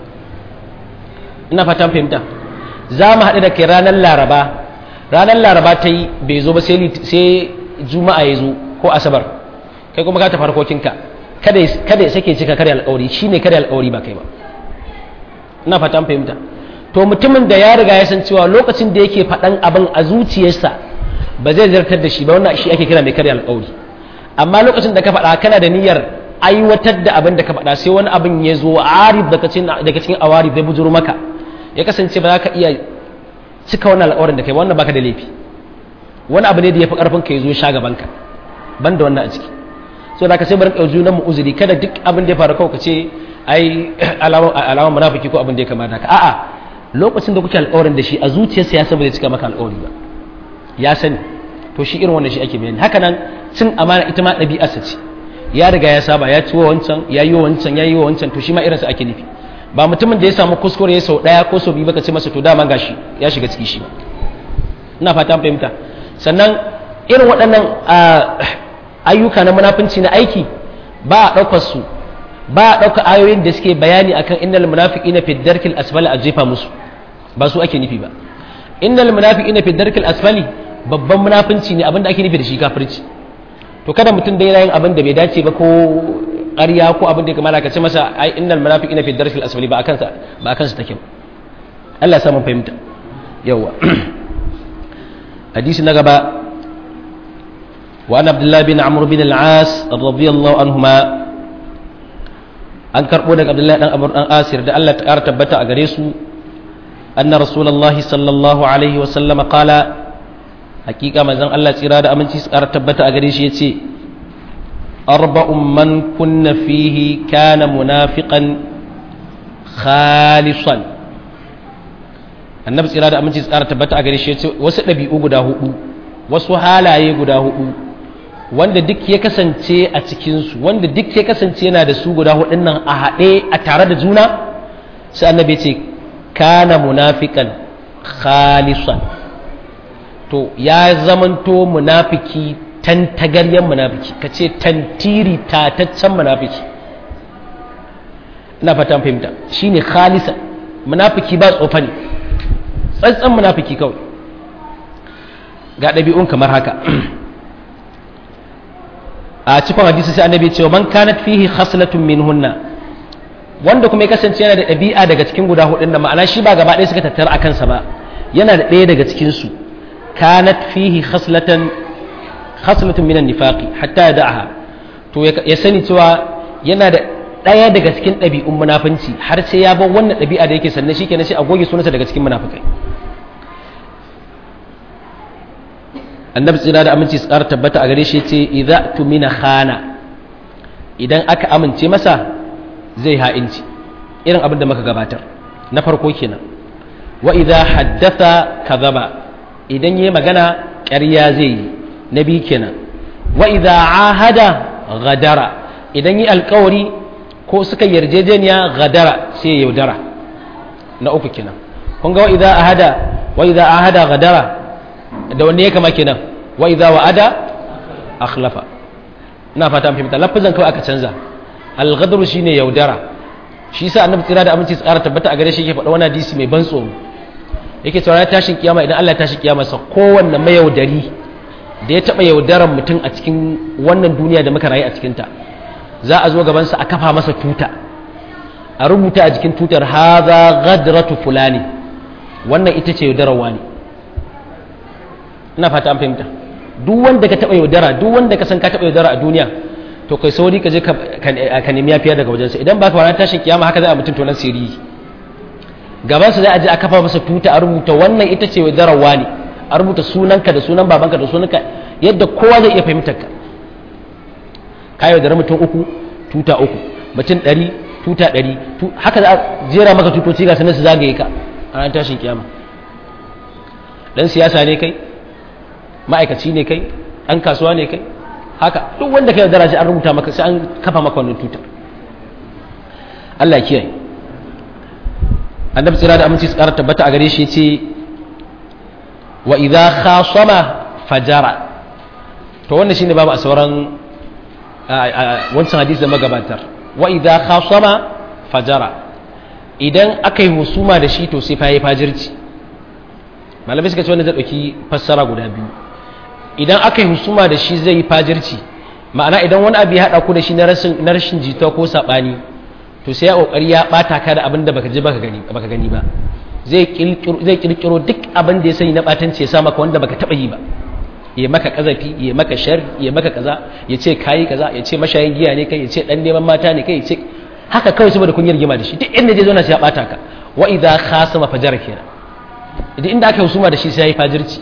Ina fatan fahimta. Za mu haɗu da kai ranar laraba, ranar laraba ta yi bai zo ba sai juma'a ya zo ko asabar, kai kuma ka tafi harkokinka, kada ya sake cika karya alƙawari, shi ne karya alƙawari ba kai ba. Ina fatan fahimta. To mutumin da ya riga ya san cewa lokacin da yake faɗan abin a zuciyarsa ba zai zartar da shi ba, wannan shi ake kira mai karya alƙawari. Amma lokacin da ka faɗa kana da niyyar aiwatar da abin da ka faɗa, sai wani abin ya zo arif daga cikin awari bai bujuru maka, ya kasance ba za ka iya cika wannan alƙawarin da kai, wannan baka da laifi. Wani abu ne da ya fi ƙarfin ka ya zo sha gaban ka, ban da wannan a ciki. So da ka sai bari ka junan mu uzuri, kada duk abin da ya faru kawai ka ce ai alaman munafiki ko abin da ya kamata ka. A'a, lokacin da kuke alƙawarin da shi a zuciyarsa ya san ba zai cika maka alƙawari ba, ya sani. To shi irin wannan shi ake bayani. Haka nan cin amana ita ma ɗabi'arsa ce, ya riga ya saba, ya ciwo wancan, ya yi wa wancan, ya yi wa wancan, to shi ma irinsa ake nufi. Ba mutumin da ya samu kuskure ya sau ɗaya ko sau biyu baka ce masa to dama gashi ya shiga ciki shi ba. Ina fata fahimta. Sannan irin waɗannan ayyuka na munafunci na aiki ba a ɗaukar su, ba a ɗaukar ayoyin da suke bayani akan innal munafiqina fi darkil asfali a jefa musu, ba su ake nufi ba. Innal munafiqina fi darkil asfali babban munafunci ne, abinda ake nufi da shi kafirci. To kada mutum da yana yin abin da bai dace ba ko ƙarya ko abin da ya kamata ka ce masa ai innal munafiqina fi darkil asfali ba akan sa ba akan sa take Allah ya sa mun fahimta yawa hadisi na gaba wa an abdullah bin amr bin al-as radiyallahu anhuma an karbo daga abdullah dan amr dan asir da Allah ta ƙara tabbata a gare su anna rasulullahi sallallahu alaihi wa sallam qala hakika manzon Allah tsira da aminci su ƙara tabbata a gare shi yace arba'un man kunna fihi kana munafiqan khalisan annabi tsira da aminci su ƙara tabbata a gare shi yace wasu ɗabi'u guda hudu wasu halaye guda hudu wanda duk ya kasance a cikin su wanda duk ya kasance yana da su guda hudun nan a haɗe a tare da juna sai annabi yace kana munafiqan khalisan to ya zamanto munafiki tantagaryen munafiki ka ce tantiri tataccen munafiki ina fatan fahimta shine khalisa munafiki ba tsofa ne tsantsan munafiki kawai ga ɗabi'un kamar haka a cikin hadisi sai annabi cewa man kanat fihi khaslatun minhunna wanda kuma ya kasance yana da ɗabi'a daga cikin guda hudun da ma'ana shi ba gaba ɗaya suka tattara a kansa ba yana da ɗaya daga cikin su kanat fihi khaslatan khaslatun minan nifaqi hatta yad'aha to ya sani cewa yana da daya daga cikin ɗabi'un munafunci har sai ya bar wannan ɗabi'a da yake sannan shikenan sai a goge sunansa daga cikin munafikai annabi tsira da aminci su ƙara tabbata a gare shi ce idza tumina khana idan aka amince masa zai ha'inci irin abin da muka gabatar na farko kenan wa idza haddatha kadhaba idan yayi magana ƙarya zai yi na biyu kenan wa idza ahada ghadara idan yi alkawari ko suka yarjejeniya ghadara sai ya yaudara na uku kenan kun ga wa idza ahada wa idza ahada ghadara da wanne ya kama kenan wa idza wa'ada akhlafa ina fata an fahimta lafazan kawai aka canza al-ghadru shine yaudara shi yasa annabi tsira da aminci tsara tabbata a gare shi yake faɗa wani hadisi mai ban tsoro yake cewa ya tashin kiyama idan Allah ya tashi kiyama sa kowanne mayaudari da ya taɓa yaudaran mutum a cikin wannan duniya da muka rayu a cikinta za a zo gabansa a kafa masa tuta a rubuta a jikin tutar haza ghadratu fulani wannan ita ce yaudararwa ne ina fata an fahimta duk wanda ka taɓa yaudara duk wanda ka san ka taɓa yaudara a duniya to kai sauri ka je ka nemi yafiya daga wajensa idan ba ka wani tashin kiyama haka za a mutum tonan sirri gabansa za a je a kafa masa tuta a rubuta wannan ita ce yaudararwa ne a rubuta sunanka da sunan babanka da sunanka yadda kowa zai iya fahimtar ka ka yaudara mutum uku tuta uku mutum ɗari tuta ɗari haka za a jera maka tutoci ga sanar su zagaye ka a ranar tashin kiyama dan siyasa ne kai ma'aikaci ne kai ɗan kasuwa ne kai haka duk wanda ka yaudara shi an rubuta maka sai an kafa maka wannan tuta Allah ya kiyaye annabi tsira da aminci su ƙara tabbata a gare shi ce wa idza khasama fajara to wannan shine babu a sauran wancan hadisi da magabatar wa idza khasama fajara idan aka yi husuma da shi to sai fa yi fajirci malamai suka ce wannan zai dauki fassara guda biyu idan aka yi husuma da shi zai yi fajirci ma'ana idan wani abu ya hada ku da shi na rashin na rashin jita ko sabani to sai ya kokari ya bata ka da abin da baka ji baka gani baka gani ba zai kirkiro duk abin da ya sani na batanci ya sa maka wanda baka taba yi ba ya maka kazafi ya maka shar ya maka kaza ya ce kayi kaza ya ce mashayin giya ne kai ya ce dan neman mata ne kai ya ce haka kawai saboda kun yi rigima da shi duk inda zai zo na sai ya bata ka wa idza khasama fajara kenan idan inda aka husuma da shi sai ya yi fajirci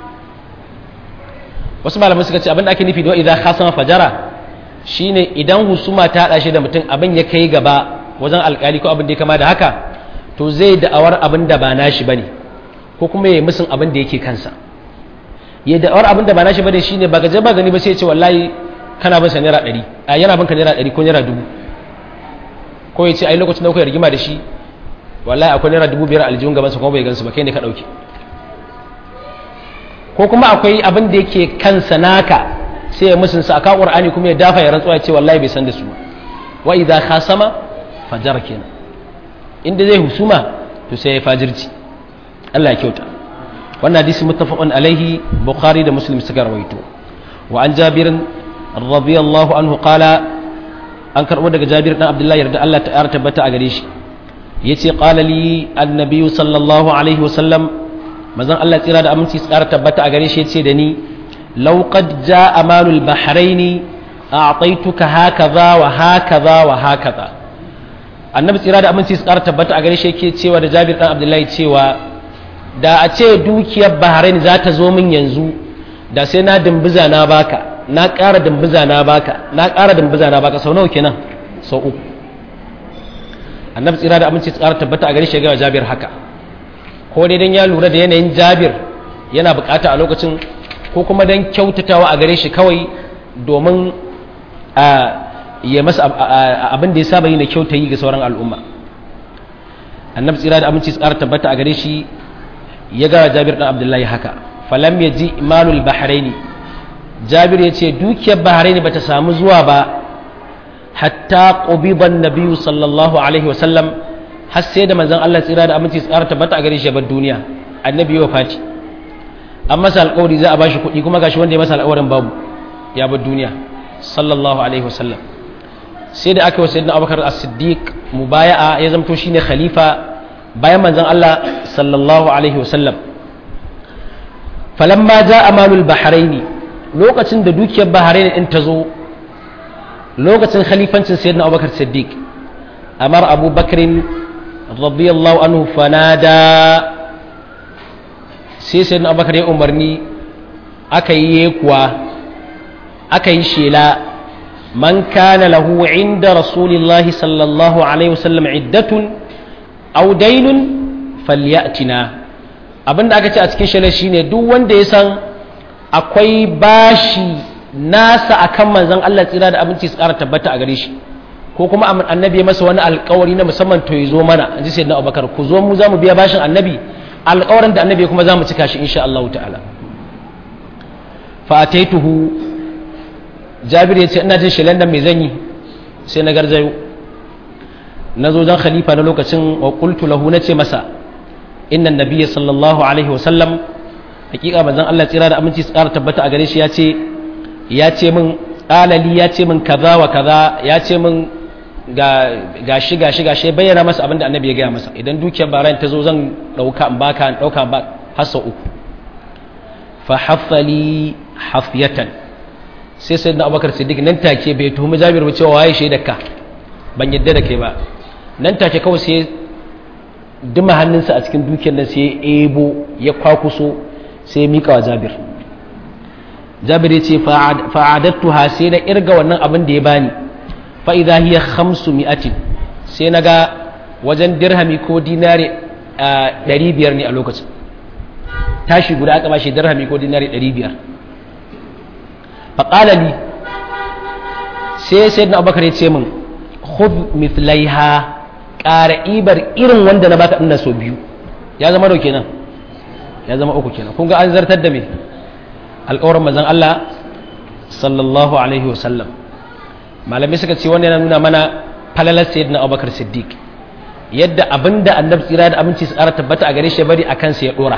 wasu malamai suka ce abin da ake nufi da wa idza khasama fajara shine idan husuma ta hada shi da mutum abin ya kai gaba wajen alkali ko abin da ya kama da haka to zai da'awar abin da ba nashi bane ko kuma yayi musun abin da yake kansa ya da'awar abin da ba nashi bane shine ba gaje ba gani ba sai ya ce wallahi kana bin sa naira ɗari a yana bin ka naira ɗari ko naira dubu ko ya ce ai lokacin da kuka rigima da shi wallahi akwai naira dubu biyar aljihun gaban sa kuma bai gansu ba kai ne ka dauke ko kuma akwai abin da yake kansa naka sai ya musun sa akan qur'ani kuma ya dafa ya rantsuwa ya ce wallahi bai san da su wa idza khasama fajara kenan inda zai husuma to sai ya fajirci Allah ya kyauta wannan hadisi muttafaqun alaihi bukhari da muslim suka rawaito wa an jabir radiyallahu anhu qala an karbo daga Jabir dan Abdullahi yarda Allah ta tabbata a gare shi yace qala li annabi sallallahu alaihi wasallam manzon Allah tsira da aminci tsara tabbata a gare shi yace da ni law qad jaa malul bahrain a'taytuka hakaza wa hakaza wa hakaza annabi tsira da aminci tsara tabbata a gare shi yake cewa da Jabir dan Abdullahi cewa da a ce dukiyar Bahrain za ta zo min yanzu da sai na dimbiza na baka na ƙara dimbiza na baka na ƙara dimbiza na baka sau nawa kenan sau uku annabi tsira da aminci tsara tabbata a gare shi ga Jabir haka ko dai dan ya lura da yanayin Jabir yana bukata a lokacin ko kuma dan kyautatawa a gare shi kawai domin a ya masa abin da ya saba yi na kyauta yi ga sauran al'umma annabi tsira da aminci tsara tabbata a gare shi ya ga Jabir dan Abdullahi haka falam yaji malul bahraini Jabir ya ce dukiyar Bahrain bata samu zuwa ba hatta qubida an-nabiy sallallahu alaihi wasallam har sai da manzon Allah tsira da aminci tsara tabbata a gare shi bar duniya annabi ya fati an masa alƙawari za a bashi kuɗi kuma gashi wanda ya masa alƙawarin babu ya bar duniya sallallahu alaihi wasallam sai da aka yi wa sayyidina Abubakar as-Siddiq mubaya'a ya zamto shine khalifa bayan manzon Allah sallallahu alaihi wasallam falamma jaa malul bahrain lokacin da dukiyar Bahrain din ta zo lokacin khalifancin sayyidina Abubakar Siddiq amar Abu Bakr radiyallahu anhu fanada sai sayyidina Abubakar ya umarni aka yi kuwa aka yi shela man kana lahu inda rasulillahi sallallahu alaihi wasallam iddatun aw daynun falyatina abinda aka ce a cikin shela shine duk wanda ya san akwai bashi nasa akan manzon Allah tsira da abinci su ƙara tabbata a gare shi ko kuma annabi ya masa wani alƙawari na musamman to ya zo mana inji sayyidina Abubakar ku zo mu za mu biya bashin annabi alƙawarin da annabi kuma za mu cika shi insha Allah ta'ala fa ataituhu Jabir ya ce ina jin shelan nan me zan yi sai na garzayo na zo dan khalifa na lokacin wa qultu lahu nace masa inna nabiyya sallallahu alaihi wa sallam hakika manzon Allah tsira da aminci tsara tabbata a gare shi ya ce ya ce min qalali ya ce min kaza wa kaza ya ce min ga gashi gashi gashi bayyana masa abin da annabi ya gaya masa idan dukiyar Bahrain ta zo zan dauka in baka in dauka ba har sau uku fa haffali hafiyatan sai sayyidina Abubakar Siddiq nan take bai tuhumi Jabir ba cewa waye shaidarka ban yadda da kai ba nan take kawai sai duma hannunsa a cikin dukiyar nan sai ya ebo ya kwakuso sai mika wa Jabir Jabir ya ce fa'adattuha sai na irga wannan abin da ya bani fa idha hiya khamsu mi'atin sai naga wajen dirhami ko dinari ɗari biyar ne a lokacin tashi guda aka bashi dirhami ko dinari ɗari biyar fa qala li sai sayyidina Abubakar ya ce min khudh mithlaiha ƙara ibar irin wanda na baka dinnan so biyu ya zama dauke nan ya zama uku kenan kun ga an zartar da me alƙawarin manzon Allah sallallahu alaihi wasallam malamai suka ce wannan yana nuna mana falalar sayyidina Abubakar Siddiq yadda abinda annabi tsira da aminci su ƙara tabbata a gare shi bari akan sa ya dora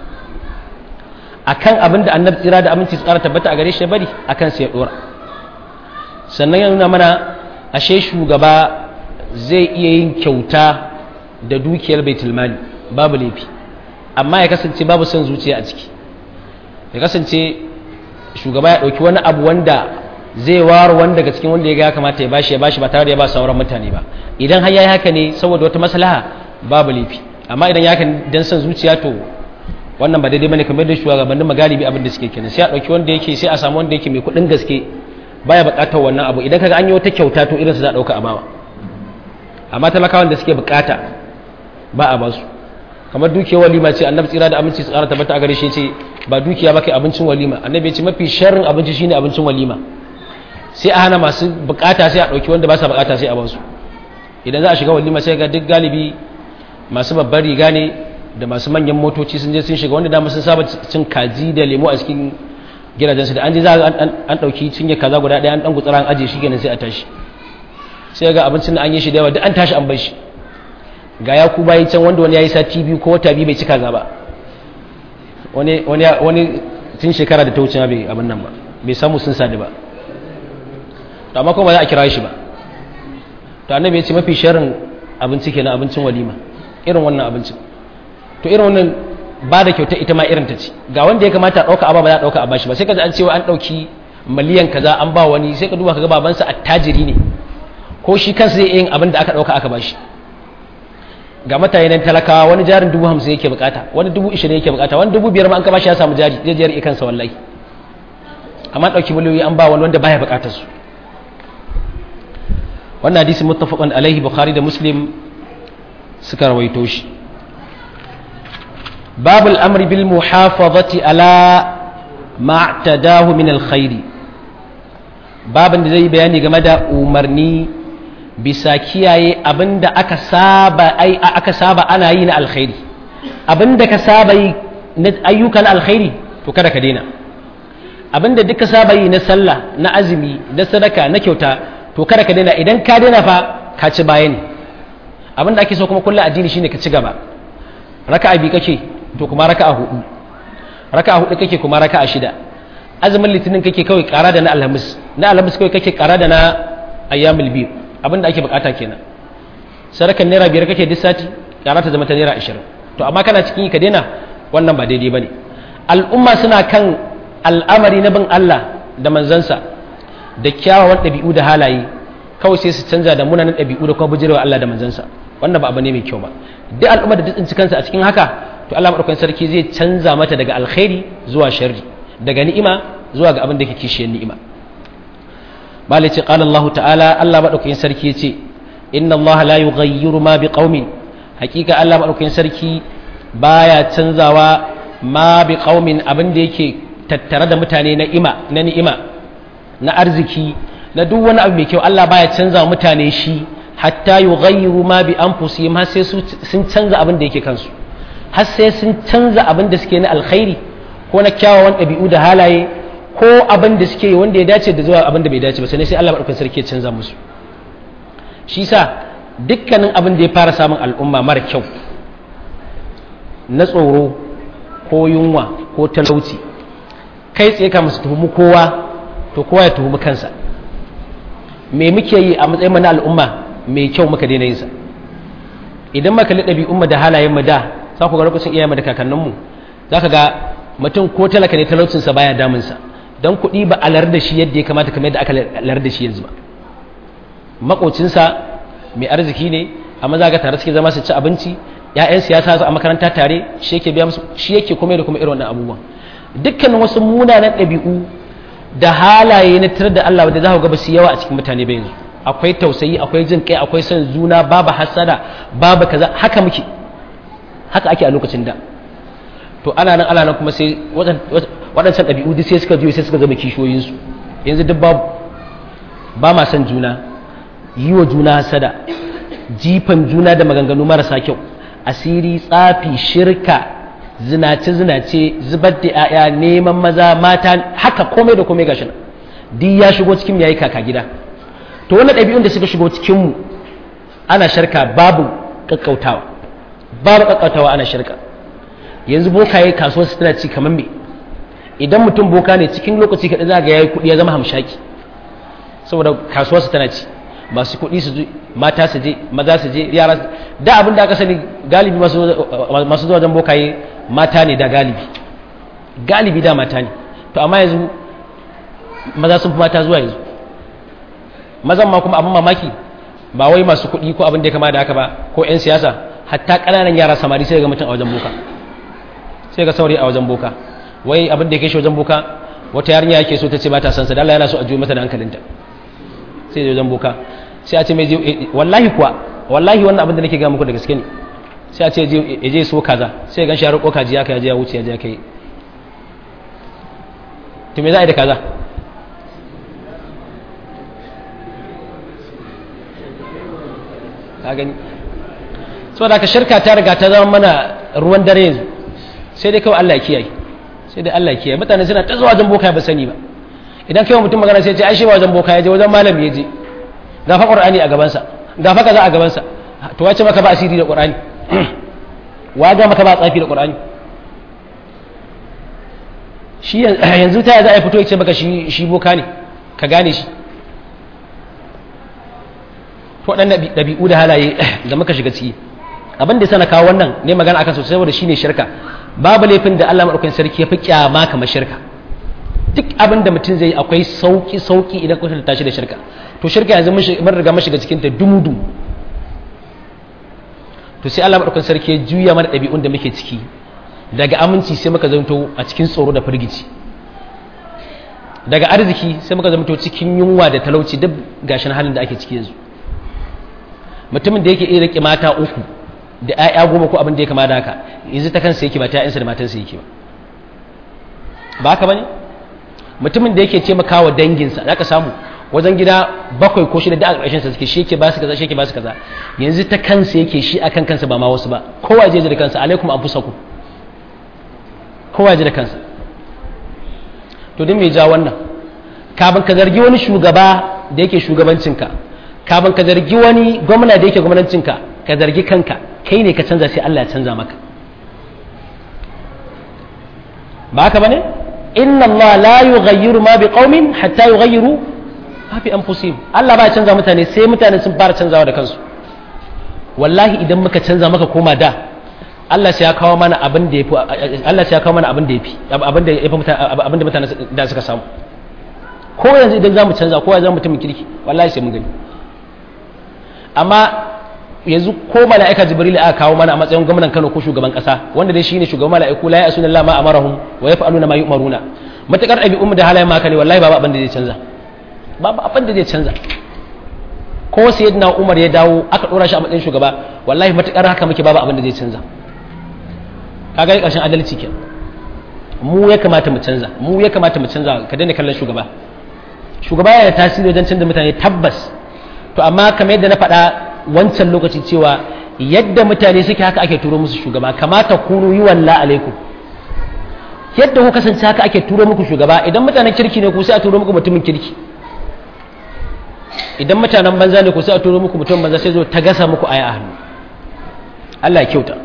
akan abinda annabi tsira da aminci su ƙara tabbata a gare shi bari akan sa ya dora sannan yana nuna mana ashe shugaba zai iya yin kyauta da dukiyar baitul mali babu laifi amma ya kasance babu son zuciya a ciki ya kasance shugaba ya dauki wani abu wanda zai waro wanda daga cikin wanda ya ga ya kamata ya bashi ya bashi ba tare da ya ba sauran mutane ba idan har yayi haka ne saboda wata maslaha babu laifi amma idan ya kan dan son zuciya to wannan ba daidai bane kamar da shugabannin magalibi abin da suke kenan sai a dauki wanda yake sai a samu wanda yake mai kudin gaske baya bukatar wannan abu idan kaga an yi wata kyauta to irin su za a dauka a bawa amma talakawan da suke bukata ba a basu kamar dukiyar walima ce annabi tsira da aminci su ƙara tabbata a gare shi ce ba dukiya ba kai abincin walima annabi ya ce mafi sharrin abinci shine abincin walima sai a hana masu bukata sai a dauki wanda ba sa bukata sai a basu idan za a shiga walima sai ga duk galibi masu babbar riga ne da masu manyan motoci sun je sun shiga wanda dama sun saba cin kaji da lemo a cikin gidajensu da an je za an dauki cinye kaza guda ɗaya an dan gutsara an aje shi kenan sai a tashi sai ga abincin da an yi shi da yawa duk an tashi an bar shi ga ya ku bayi can wanda wani ya yi sati biyu ko wata biyu bai cika za ba wani wani wani tun shekara da ta wuce bai abin nan ba bai samu sun sadi ba to amma kuma ba za a kira shi ba to annabi ya ce mafi sharrin abinci kenan abincin walima irin wannan abincin to irin wannan ba da kyauta ita ma irin ta ce ga wanda ya kamata a ɗauka a ba ba za a ɗauka a bashi ba sai ka ji an cewa an ɗauki miliyan kaza an ba wani sai ka duba ka ga babansa attajiri ne ko shi kansa zai yin abin da aka ɗauka aka bashi ga mutane nan talakawa wani jarin dubu hamsin yake bukata wani dubu ishirin yake bukata wani dubu biyar ma an ka bashi ya samu jari zai jari kansa wallahi amma ɗauki miliyoyi an ba wani wanda baya bukatar su wannan hadisi muttafaqun alaihi bukhari da muslim suka rawaito shi babul amri bil muhafazati ala ma tadahu min alkhairi babin da zai bayani game da umarni bisa kiyaye abinda aka saba ai aka saba ana yi na alkhairi abinda ka saba yi na ayyukan alkhairi to kada ka daina abinda duka saba yi na sallah na azumi na sadaka na kyauta to kada ka daina idan ka daina fa ka ci baya ne abinda ake so kuma kullu addini shine ka ci gaba raka'a bi kake to kuma raka'a hudu raka'a hudu kake kuma raka'a shida azumin litinin kake kawai kara da na alhamis na alhamis kawai kake kara da na ayyamul biyu abinda ake bukata kenan sadakan naira biyar kake duk sati kara ta zama ta naira ashirin to amma kana cikin yi ka daina wannan ba daidai bane al'umma suna kan al'amari na bin Allah da manzansa da kyawawan ɗabi'u da halaye kawai sai su canza da munanan ɗabi'u da kuma bujirewa Allah da manzansa wannan ba abu ne mai kyau ba duk al'umma da tsinci kansa a cikin haka to Allah madaukakin sarki zai canza mata daga alkhairi zuwa sharri daga ni'ima zuwa ga abin da ke kishiyar ni'ima malai ce qala Allah ta'ala Allah madaukakin sarki yace inna Allah la yughayyiru ma biqaumin hakika Allah madaukakin sarki baya canzawa ma biqaumin abin da yake tattare da mutane na ima na ni'ima na arziki na duk wani abu mai kyau Allah baya canza mutane shi hatta yughayyiru ma bi anfusihim har sai sun canza abin da yake kansu har sai sun canza abin da suke na alkhairi ko na kyawawan ɗabi'u da halaye ko abin da suke wanda ya dace da zuwa abin da bai dace ba sai sai Allah madaukakin sarki ya canza musu shi sa dukkanin abin da ya fara samun al'umma mara kyau na tsoro ko yunwa ko talauci kai tsaye ka musu tuhumi kowa to kowa ya tuhumi kansa me muke yi a matsayin mu na al'umma mai kyau muka daina yin sa idan muka li ɗabi'un mu da halayen mu da za ku ga lokacin iyayen mu da kakannin mu zaka ga mutum ko talaka ne talaucin sa baya damun sa dan kuɗi ba a lar da shi yadda ya kamata kamar yadda aka lar da shi yanzu ba makocin sa mai arziki ne amma za ga tare suke zama su ci abinci ƴaƴan siyasa su a makaranta tare shi yake biya musu shi yake kuma da kuma irin wannan abubuwan dukkanin wasu munanan ɗabi'u da halaye na tarar da Allah wanda za ku ga ba su yawa a cikin mutane ba yanzu akwai tausayi akwai jin kai akwai son juna babu hasada babu kaza haka muke haka ake a lokacin da to ana nan ana nan kuma sai waɗancan ɗabi'u duk sai suka juyo sai suka zama kishiyoyinsu yanzu duk babu ba ma son juna yi wa juna hasada jifan juna da maganganu marasa kyau asiri tsafi shirka zinace-zinace zubar da 'ya'ya neman maza mata haka komai da komai gashi duk ya shigo cikin yayi kaka gida to wannan ɗabi'un da suka shigo cikinmu ana shirka babu kakkautawa babu kakkautawa ana shirka yanzu bokaye kasuwar su tana ci kamar me idan mutum boka ne cikin lokaci kaɗai za ga yayi kuɗi ya zama hamshaki saboda kasuwar su tana ci masu kuɗi su mata su je maza su je yara da abin da aka sani galibi masu zuwa wajen bokaye mata ne da galibi galibi da mata ne to amma yanzu maza sun fi mata zuwa yanzu mazan ma kuma abin mamaki ba wai masu kuɗi ko abin da ya kama da haka ba ko 'yan siyasa hatta ƙananan yara samari sai ga mutum a wajen boka sai ga saurayi a wajen boka wai abin da ya kai shi wajen boka wata yarinya yake so ta ce ba ta san sa da Allah yana so a juyo mata da hankalinta sai da wajen boka sai a ce mai wallahi kuwa wallahi wannan abin da nake ga muku da gaske ne sai a ce ya je so kaza sai gan shi ya roƙo kaji ya kai ya wuce ya je kai to me za a yi da kaza ka gani saboda ka shirka ta riga ta zama mana ruwan dare yanzu sai dai kawai Allah ya kiyaye sai dai Allah ya kiyaye mutane suna ta zuwa wajen boka ba sani ba idan kai mutum magana sai ya ce ai shi ba wajen boka ya je wajen malami ya je ga fa qur'ani a gaban sa ga fa kaza a gaban sa to wace maka ba asiri da qur'ani wa ga maka ba tsafi da qur'ani shi yanzu ta za a fito ya ce maka shi shi boka ne ka gane shi to waɗannan ɗabi'u da halaye da muka shiga ciki abin da sana kawo wannan ne magana akan sosai saboda shine shirka babu laifin da Allah madaukakin sarki ya fi kyama kamar shirka duk abin da mutum zai akwai sauki sauki idan kuka tashi da shirka to shirka yanzu mun riga mun shiga cikin ta dumudu to sai Allah madaukakin sarki ya juya mana ɗabi'un da muke ciki daga aminci sai muka zanto a cikin tsoro da firgici daga arziki sai muka zanto cikin yunwa da talauci duk gashin halin da ake ciki yanzu mutumin da yake iya rike mata uku da ƴaƴa goma ko abin da ya kama da haka yanzu ta kansa yake ba ta ƴaƴansa da matansa yake ba ba haka bane mutumin da yake taimakawa danginsa zaka samu wajen gida bakwai ko shida da a ƙarshen sa suke shi yake ba su kaza shi yake ba su kaza yanzu ta kansa yake shi akan kansa ba ma wasu ba kowa je da kansa alaikum anfusakum kowa je da kansa to din me ja wannan kafin ka zargi wani shugaba da yake shugabancinka kafin ka zargi wani gwamna da yake gwamnatinka ka zargi kanka kai ne ka canza sai Allah ya canza maka ba haka bane inna Allah la yughayyiru ma biqaumin hatta yughayyiru ma bi anfusihim Allah ba ya canza mutane sai mutane sun fara canzawa da kansu wallahi idan muka canza maka koma da Allah sai ya kawo mana abin da yafi Allah sai ya kawo mana abin da yafi abin da yafi abin da mutane da suka samu ko yanzu idan zamu canza ko ya zama mutumin kirki wallahi sai mun gani amma yanzu ko mala'ika jibril aka kawo mana a matsayin gwamnatin Kano ko shugaban kasa wanda dai shine shugaban mala'iku la ya'suna Allah ma amarahum wa yaf'aluna ma yu'maruna matakar ɗabi'un da halayen maka ne wallahi babu abin da zai canza babu abin da zai canza ko sayyidina Umar ya dawo aka dora shi a matsayin shugaba wallahi matakar haka muke babu abin da zai canza kaga yi karshen adalci ke mu ya kamata mu canza mu ya kamata mu canza ka daina kallon shugaba shugaba yana tasiri wajen canza mutane tabbas to amma kamar yadda na faɗa wancan lokaci cewa yadda mutane suke haka ake turo musu shugaba kamata kunu yi walla alaikum yadda ku kasance haka ake turo muku shugaba idan mutanen kirki ne ku sai a turo muku mutumin kirki idan mutanen banza ne ku sai a turo muku mutumin banza sai zo ta gasa muku aya a hannu Allah ya kyauta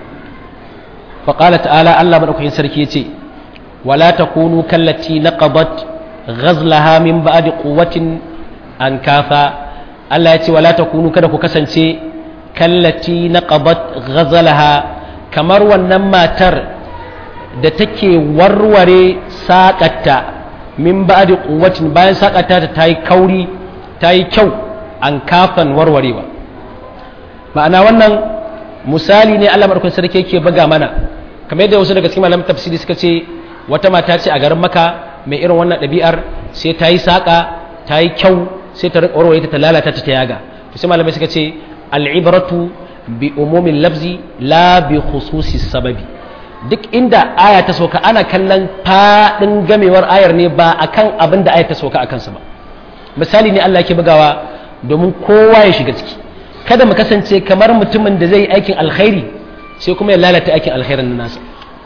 fa qala ta'ala Allah madaukakin sarki yace wala takunu kallati naqadat ghazlaha min ba'di quwwatin ankafa Allah ya ce wala takunu kada ku kasance kallati naqabat ghazalaha kamar wannan matar da take warware saƙatta min ba'di quwwatin bayan saƙatta ta tayi kauri tayi kyau an kafan warwarewa ma'ana wannan misali ne Allah madaukakin sarki yake buga mana kamar yadda wasu daga cikin malaman tafsiri suka ce wata mata ce a garin Makka mai irin wannan ɗabi'ar sai tayi saƙa tayi kyau sai ta warware ta lalata ta yaga to sai malamai suka ce al'ibratu bi umumin lafzi la bi khususi sababi duk inda aya ta sauka ana kallon fadin gamewar ayar ne ba akan abin da aya ta sauka akan sa ba misali ne Allah yake bugawa domin kowa ya shiga ciki kada mu kasance kamar mutumin da zai yi aikin alkhairi sai kuma ya lalata aikin alkhairin nasa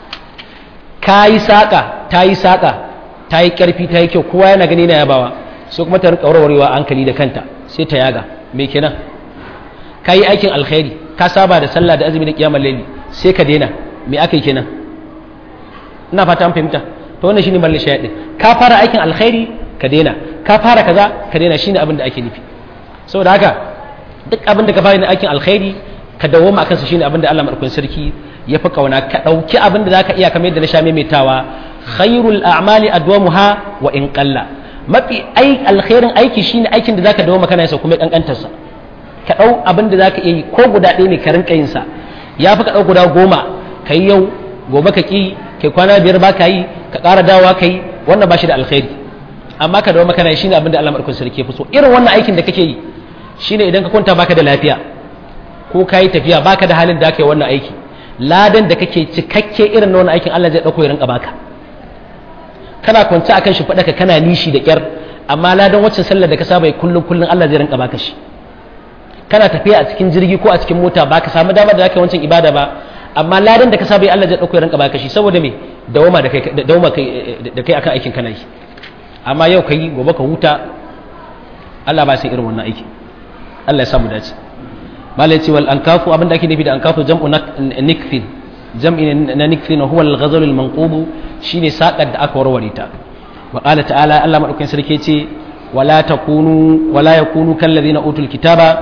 kayi saka tayi saka tayi karfi tayi kyau kowa yana gani yana yabawa sai kuma ta rika warwarewa hankali da kanta sai ta yaga me kenan ka yi aikin alkhairi ka saba da sallah da azumi da kiyamar laili sai ka daina me aka yi kenan ina fata an fahimta to wannan shine mallin shayadi ka fara aikin alkhairi ka daina ka fara kaza ka daina shine abin da ake nufi saboda haka duk abin da ka fara aikin alkhairi ka dawo ma kansa shine abin da Allah madaukakin sarki ya fi kauna ka dauki abin da zaka iya kamar yadda na sha maimaitawa khairul a'mali adwamuha wa in qalla mafi alkhairin aiki shine aikin da zaka dawo makana yasa kuma kankantarsa ka dau abin da zaka iya yi ko guda ɗaya ne ka rinka yin sa yafi ka dau guda goma kai yau gobe ka ki kai kwana biyar ba ka yi ka ƙara dawowa kai wannan ba shi da alkhairi amma ka dawo makana shine abin da Allah madaukakin sarki ya fi so irin wannan aikin da kake yi shine idan ka kwanta baka da lafiya ko ka yi tafiya baka da halin da ka yi wannan aiki ladan da kake cikakke irin wannan aikin Allah zai dauko ya rinka baka kana kwance akan shi faɗaka kana nishi da kyar amma ladan waccan sallar da ka saba kullum kullum Allah zai rinka baka shi kana tafiya a cikin jirgi ko a cikin mota ba ka samu damar da zaka wancan ibada ba amma ladan da ka saba Allah zai dauko ya rinka baka shi saboda me dawoma da kai dawoma kai da kai akan aikin kana yi amma yau kai gobe ka huta Allah ba sai irin wannan aiki Allah ya samu dace malai ce wal ankafu abinda ake nufi da ankafu jam'u nikfin jam'i na nikfin huwa al-ghazal al-manqub shine sakar da aka warware ta wa qala ta'ala Allah madaukakin sarki ce wala takunu wala yakunu kal ladina utul kitaba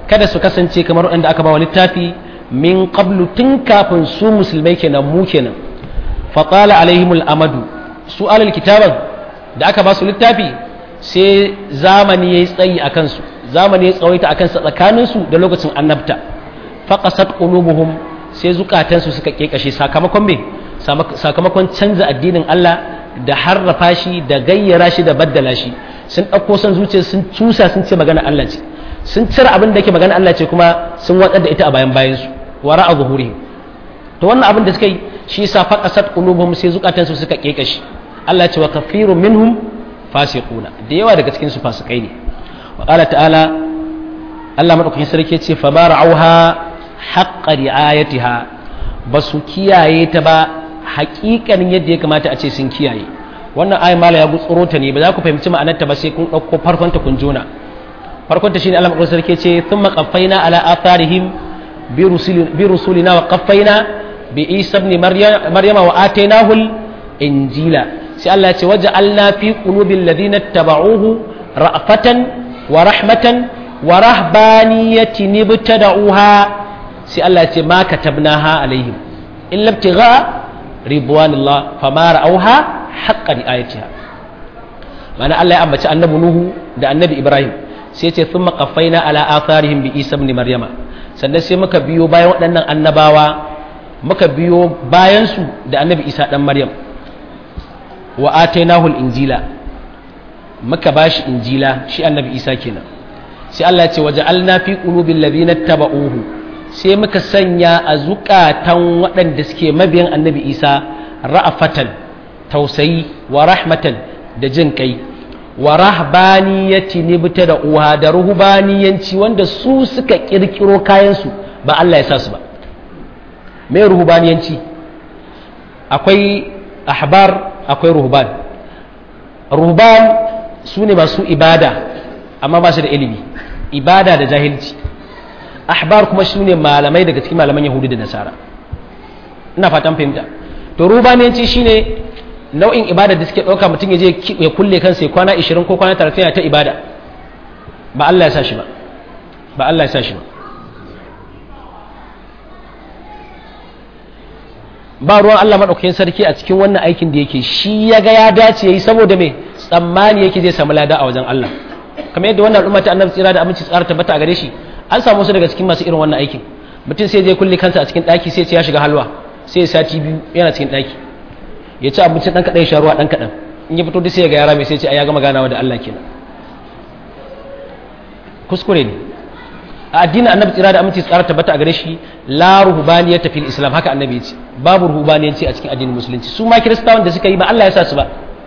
kada su kasance kamar waɗanda aka ba wa littafi min qablu tun kafin su musulmai kenan mu kenan fa qala alaihimul amadu su alal kitaban da aka ba su littafi sai zamani yayi tsayi akan su zamani ya tsawaita akan sa tsakanin su da lokacin annabta faqasat qulubuhum sai zukatansu suka kekashe sakamakon me sakamakon canza addinin Allah da harrafa shi da gayyara shi da baddala shi sun ɗauko son zuciya sun cusa sun ce magana Allah ce sun cire abin da yake magana Allah ce kuma sun watsar da ita a bayan bayan su wara a zuhurihim to wannan abin da suka yi shi yasa faqasat qulubuhum sai zukatansu suka kekashe Allah ya ce wa kafirun minhum fasiquna da yawa daga cikin su fasikai ne wa qala ta'ala Allah madaukakin sarki ya ce fa bara'uha haqqa ri'ayatiha basu kiyaye ta ba haƙiƙanin yadda ya kamata a ce sun kiyaye wannan ayin mala ya gutsuro ta ne ba za ku fahimci ma'anarta ba sai kun ɗauko farkon ta kun jona farkon ta shine Allah madaukakin sarki ce thumma qaffayna ala atharihim bi rusulina bi rusulina wa qaffayna bi Isa ibn Maryama wa atainahu al-injila sai Allah ya ce waja'alna fi qulubil ladina tabauhu ra'fatan wa rahmatan wa rahbaniyatin ibtada'uha sai Allah ya ce ma katabnaha alaihim illa ibtigha ridwanillah fama ra'awha haqqa ri'ayatiha mana Allah ya ambaci annabi Nuhu da annabi Ibrahim sai ya ce thumma qaffayna ala atharihim bi Isa ibn Maryama sannan sai muka biyo bayan waɗannan annabawa muka biyo bayan su da annabi Isa dan Maryam wa atainahu al-injila muka bashi injila shi annabi Isa kenan sai Allah ya ce waja'alna fi qulubil ladina tabauhu sai muka sanya a zukatan waɗanda suke mabiyan annabi Isa ra'afatan tausayi wa rahmatan da jin kai wa rahbaniyati nibta da uha da ruhbaniyanci wanda su suka kirkiro kayansu ba Allah ya sa su ba me ruhbaniyanci akwai ahbar akwai ruhban ruhban su ne masu ibada amma ba su da ilimi ibada da jahilci ahbar kuma su ne malamai daga cikin malaman yahudu da nasara ina fatan fahimta to ruhbaniyanci shine nau'in ibada da suke ɗauka mutum ya je ya kulle kansa ya kwana ishirin ko kwana talatin ya ta ibada ba Allah ya sa shi ba ba Allah ya sa shi ba ba ruwan Allah maɗaukakin sarki a cikin wannan aikin da yake shi ya ga ya dace yayi saboda me tsammani yake zai samu lada a wajen Allah kamar yadda wannan al'umma ta annabi tsira da aminci tsara tabbata a gare shi an samu wasu daga cikin masu irin wannan aikin mutum sai je kulle kansa a cikin ɗaki sai ce ya shiga halwa sai ya sati biyu yana cikin ɗaki ya ci abincin ɗan kaɗan ya sha ruwa ɗan kaɗan in ya fito duk sai ya ga yara mai sai ce ya gama ganawa da Allah kenan kuskure ne a addinin annabi tsira da aminci tsara tabbata a gare shi la ruhbaniyata fil islam haka annabi ya ce babu ruhbaniyanci a cikin addinin musulunci su ma kiristawan da suka yi ba Allah ya sa su ba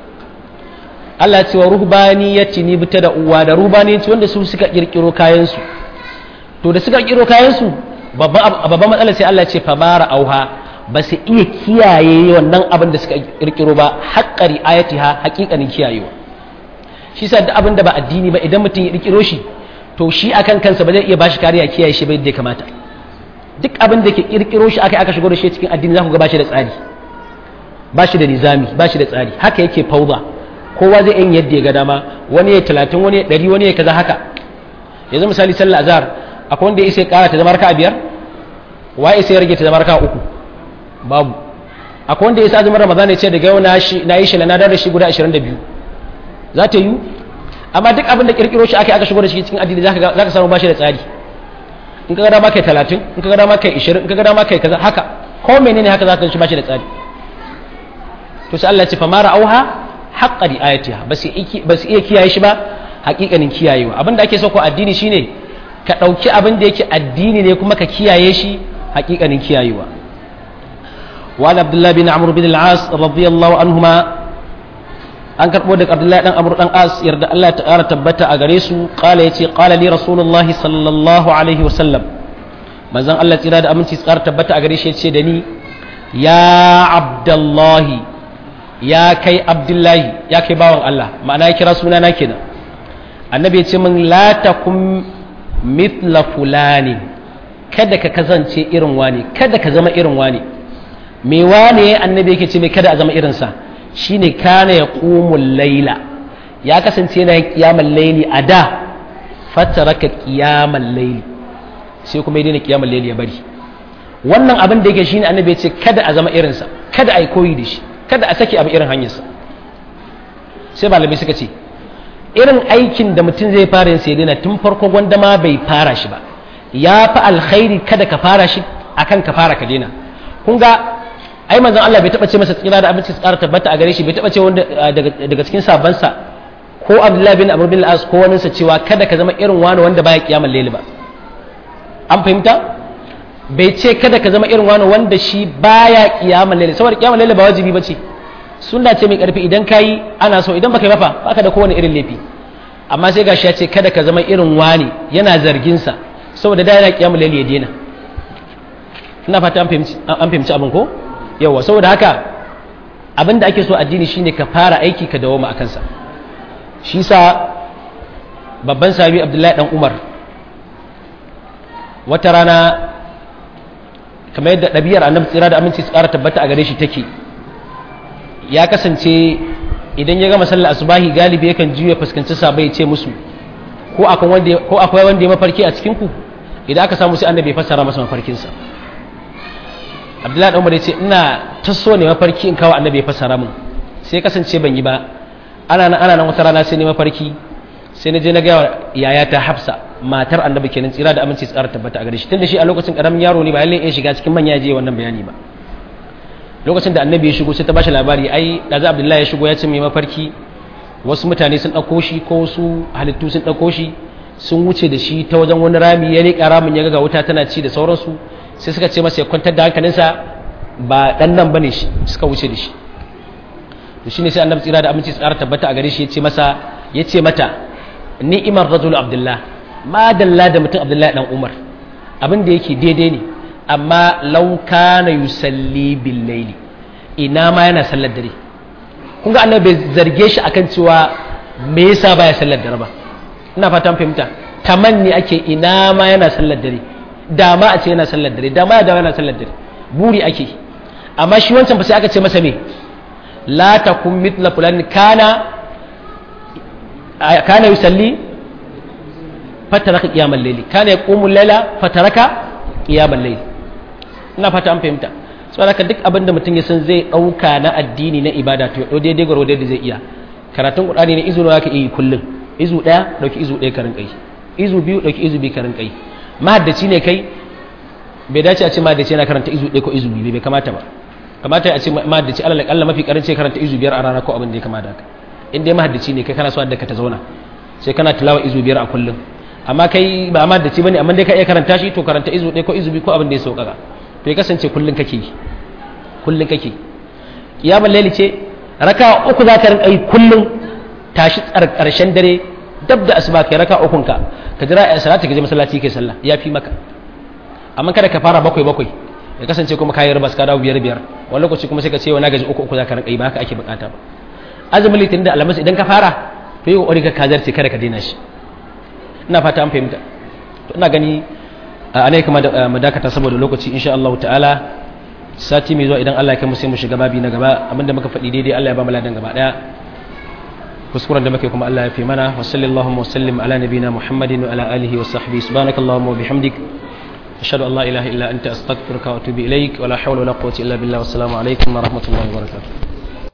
Allah ya ce wa ruhbaniyati ni bita da uwa da ruhbaniyanci wanda su suka kirkiro kayan su to da suka kirkiro kayan su babban matsalar sai Allah ya ce fa bara auha ba su iya kiyaye wannan abin da suka kirkiro ba haƙƙari ayatiha haƙiƙanin kiyayewa shi sa duk abin da ba addini ba idan mutum ya kirkiro shi to shi akan kansa ba zai iya bashi kariya kiyaye shi ba yadda ya kamata duk abin da ke kirkiro shi aka aka shigo da shi cikin addini za ku ga bashi da tsari bashi da nizami bashi da tsari haka yake fauza kowa zai yin yadda ya ga dama wani ya talatin wani ya ɗari wani ya kaza haka yanzu misali sallar azhar akwai wanda ya isa ya ƙara ta zama raka'a biyar wa ya isa ya rage ta zama raka'a uku babu akwai wanda ya sa azumin ramadan ya ce daga yau na yi shi na da shi guda ashirin da biyu za ta yi amma duk abin da kirkiro shi aka aka shigo da shi cikin addini za ka samu bashi da tsari in ka ga dama kai talatin in ka ga dama kai ishirin in ka ga dama kai kaza haka ko menene haka za ka shi bashi da tsari to sai Allah ya ce fa mara auha haqqa di ayatiha ba su iya kiyaye shi ba hakikanin kiyayewa abin da ake so ko addini shine ka dauki abin da yake addini ne kuma ka kiyaye shi hakikanin kiyayewa وعن عبد الله بن عمرو بن العاص رضي الله عنهما an karbo daga Abdullahi dan Amr dan As yarda Allah ta ƙara tabbata a gare su qala yace qala li rasulullah sallallahu alaihi wasallam manzon Allah tsira da aminci tsara tabbata a gare shi yace da ni ya Abdullahi ya kai Abdullahi ya kai bawan Allah ma'ana ya kira sunana kenan annabi yace min la takum mithla fulani kada ka kasance irin wani kada ka zama irin wani me wane annabi yake ce mai kada a zama irinsa shine kana ya qumul laila ya kasance yana yin qiyamul laili a da fataraka qiyamul laili sai kuma ya daina kiyamul layli ya bari. Wannan abin da yake shine annabi ya ce kada a zama irinsa, kada a yi koyi da shi, kada a saki abu irin hanyarsa. Sai malamai suka ce irin aikin da mutum zai fara yin sai daina tun farko gwanda ma bai fara shi ba, ya fi alkhairi kada ka fara shi akan ka fara ka daina. Kun ga ai manzon Allah bai taba ce masa tsira da abinci tsara tabbata a gare shi, bai taba ce wanda daga cikin sabansa ko Abdullahi bin Amr bin al-As ko wani sa cewa kada ka zama irin wani wanda baya kiyamul layli ba. An fahimta? Bai ce kada ka zama irin wani wanda shi baya kiyamul layli, saboda kiyamul layli ba wajibi bace, sunna ce mai karfi, idan kayi ana so, idan baka yi ba fa baka da kowane irin laifi. Amma sai gashi ya ce kada ka zama irin wani, yana zargin sa saboda da yana kiyamul layli ya daina. Ina fata an fahimci an fahimci abin ko? Yawa, saboda haka abin da ake so addini shine ka fara aiki ka dawo ma akan sa. Shi sa babban sahabi Abdullahi dan Umar wata rana, kamar yadda ɗabi'ar annabi tsira da aminci tsara tabbata a gare shi take, ya kasance idan ya gama sallar asubahi galibi yakan juya fuskanci sahabbai ce musu ko akwai wanda ko akwai wanda ya mafarki a cikin ku, idan aka samu sai annabi ya fassara masa mafarkin sa. Abdullahi dan Umar ya ce ina ta so ne mafarki in kawo annabi ya fassara min, sai kasance ban yi ba. ana nan ana nan wata rana sai ne mafarki, sai na je na ga yayata Hafsa matar annabi kenan tsira da aminci tsara tabbata a gare shi, tunda shi a lokacin karamin yaro ne ba lalle ya shiga cikin manya je wannan bayani ba. Lokacin da annabi ya shigo sai ta bashi labari, ai daza Abdullahi ya shigo ya ce mai mafarki wasu mutane sun dauko shi ko wasu halittu sun dauko shi sun wuce da shi ta wajen wani rami, ya rika ramin ya ga wuta tana ci da sauransu, sai suka ce masa ya kwantar da hankalinsa ba dan nan bane shi, suka wuce da shi. To shine sai annabi tsira da aminci tsara tabbata a gare shi yace masa yace mata ni'imar rajul Abdullah, ma dalla da mutum Abdullahi dan Umar, abin da yake daidai ne, amma law kana yusalli bil layli, ina ma yana sallar dare. Kun ga annabi bai zarge shi akan cewa me yasa baya sallar dare ba, ina fatan fahimta, tamanni ake ina ma yana sallar dare, da ma a ce yana sallar dare, da ma da yana sallar dare, buri ake. Amma shi wancan ba sai aka ce masa me la takun mithla fulan kana kana yusalli fataraka qiyamal layli, kana yaqumu al-layla fataraka qiyamal layli. Ina fata an fahimta. Saboda duk abin da mutum ya san zai dauka na addini na ibada to ya daidai garo da zai iya. Karatun Qur'ani ne izu nawa ka yi kullum, izu daya dauki izu daya karin kai, izu biyu dauki izu biyu karin kai. Mahaddaci ne kai, bai dace a ce mahaddaci yana karanta izu daya ko izu biyu, bai kamata ba. Kamata a ce mahaddaci alal akalla mafi karanci karanta izu biyar a rana ko abin da ya kamata haka. In dai mahaddaci ne kai kana so hadda ka ta zauna, sai kana tilawa izu biyar a kullum. Amma kai ba mahaddaci bane, amma dai ka iya karanta shi, to karanta izu daya ko izu biyu ko abin da ya sauƙaƙa. To ya kasance kullun kake yi, kullun kake. Kiyamul layli ce raka uku za ka rinka yi kullun, tashi ƙarshen dare dab da asuba kai raka ukun ka, ka jira a salati ka je masallaci kai sallah, ya fi maka. Amma kada ka fara bakwai bakwai, ya kasance kuma kayi ribas ka dawo biyar biyar, wani lokaci kuma sai ka ce wa na gaji uku uku za ka rinka yi, ba haka ake bukata ba. Azumin litinin da alhamis idan ka fara to yi kokari ka kazarce kada ka daina shi. Ina fata an fahimta. To ina gani a ne kuma mu dakata saboda lokaci insha Allah ta'ala, sati mai zuwa idan Allah ya kai mu sai mu shiga babi na gaba. Abinda muka faɗi daidai Allah ya ba mu ladan gaba daya, kuskuren da muke kuma Allah ya fi mana. Wa sallallahu wa sallim ala nabina Muhammadin wa ala alihi wa sahbihi, subhanakallahumma wa bihamdik, ashhadu an la ilaha illa anta astaghfiruka wa atubu ilaik, wa la hawla wa la quwwata illa billah. Wassalamu alaikum wa rahmatullahi wa barakatuh.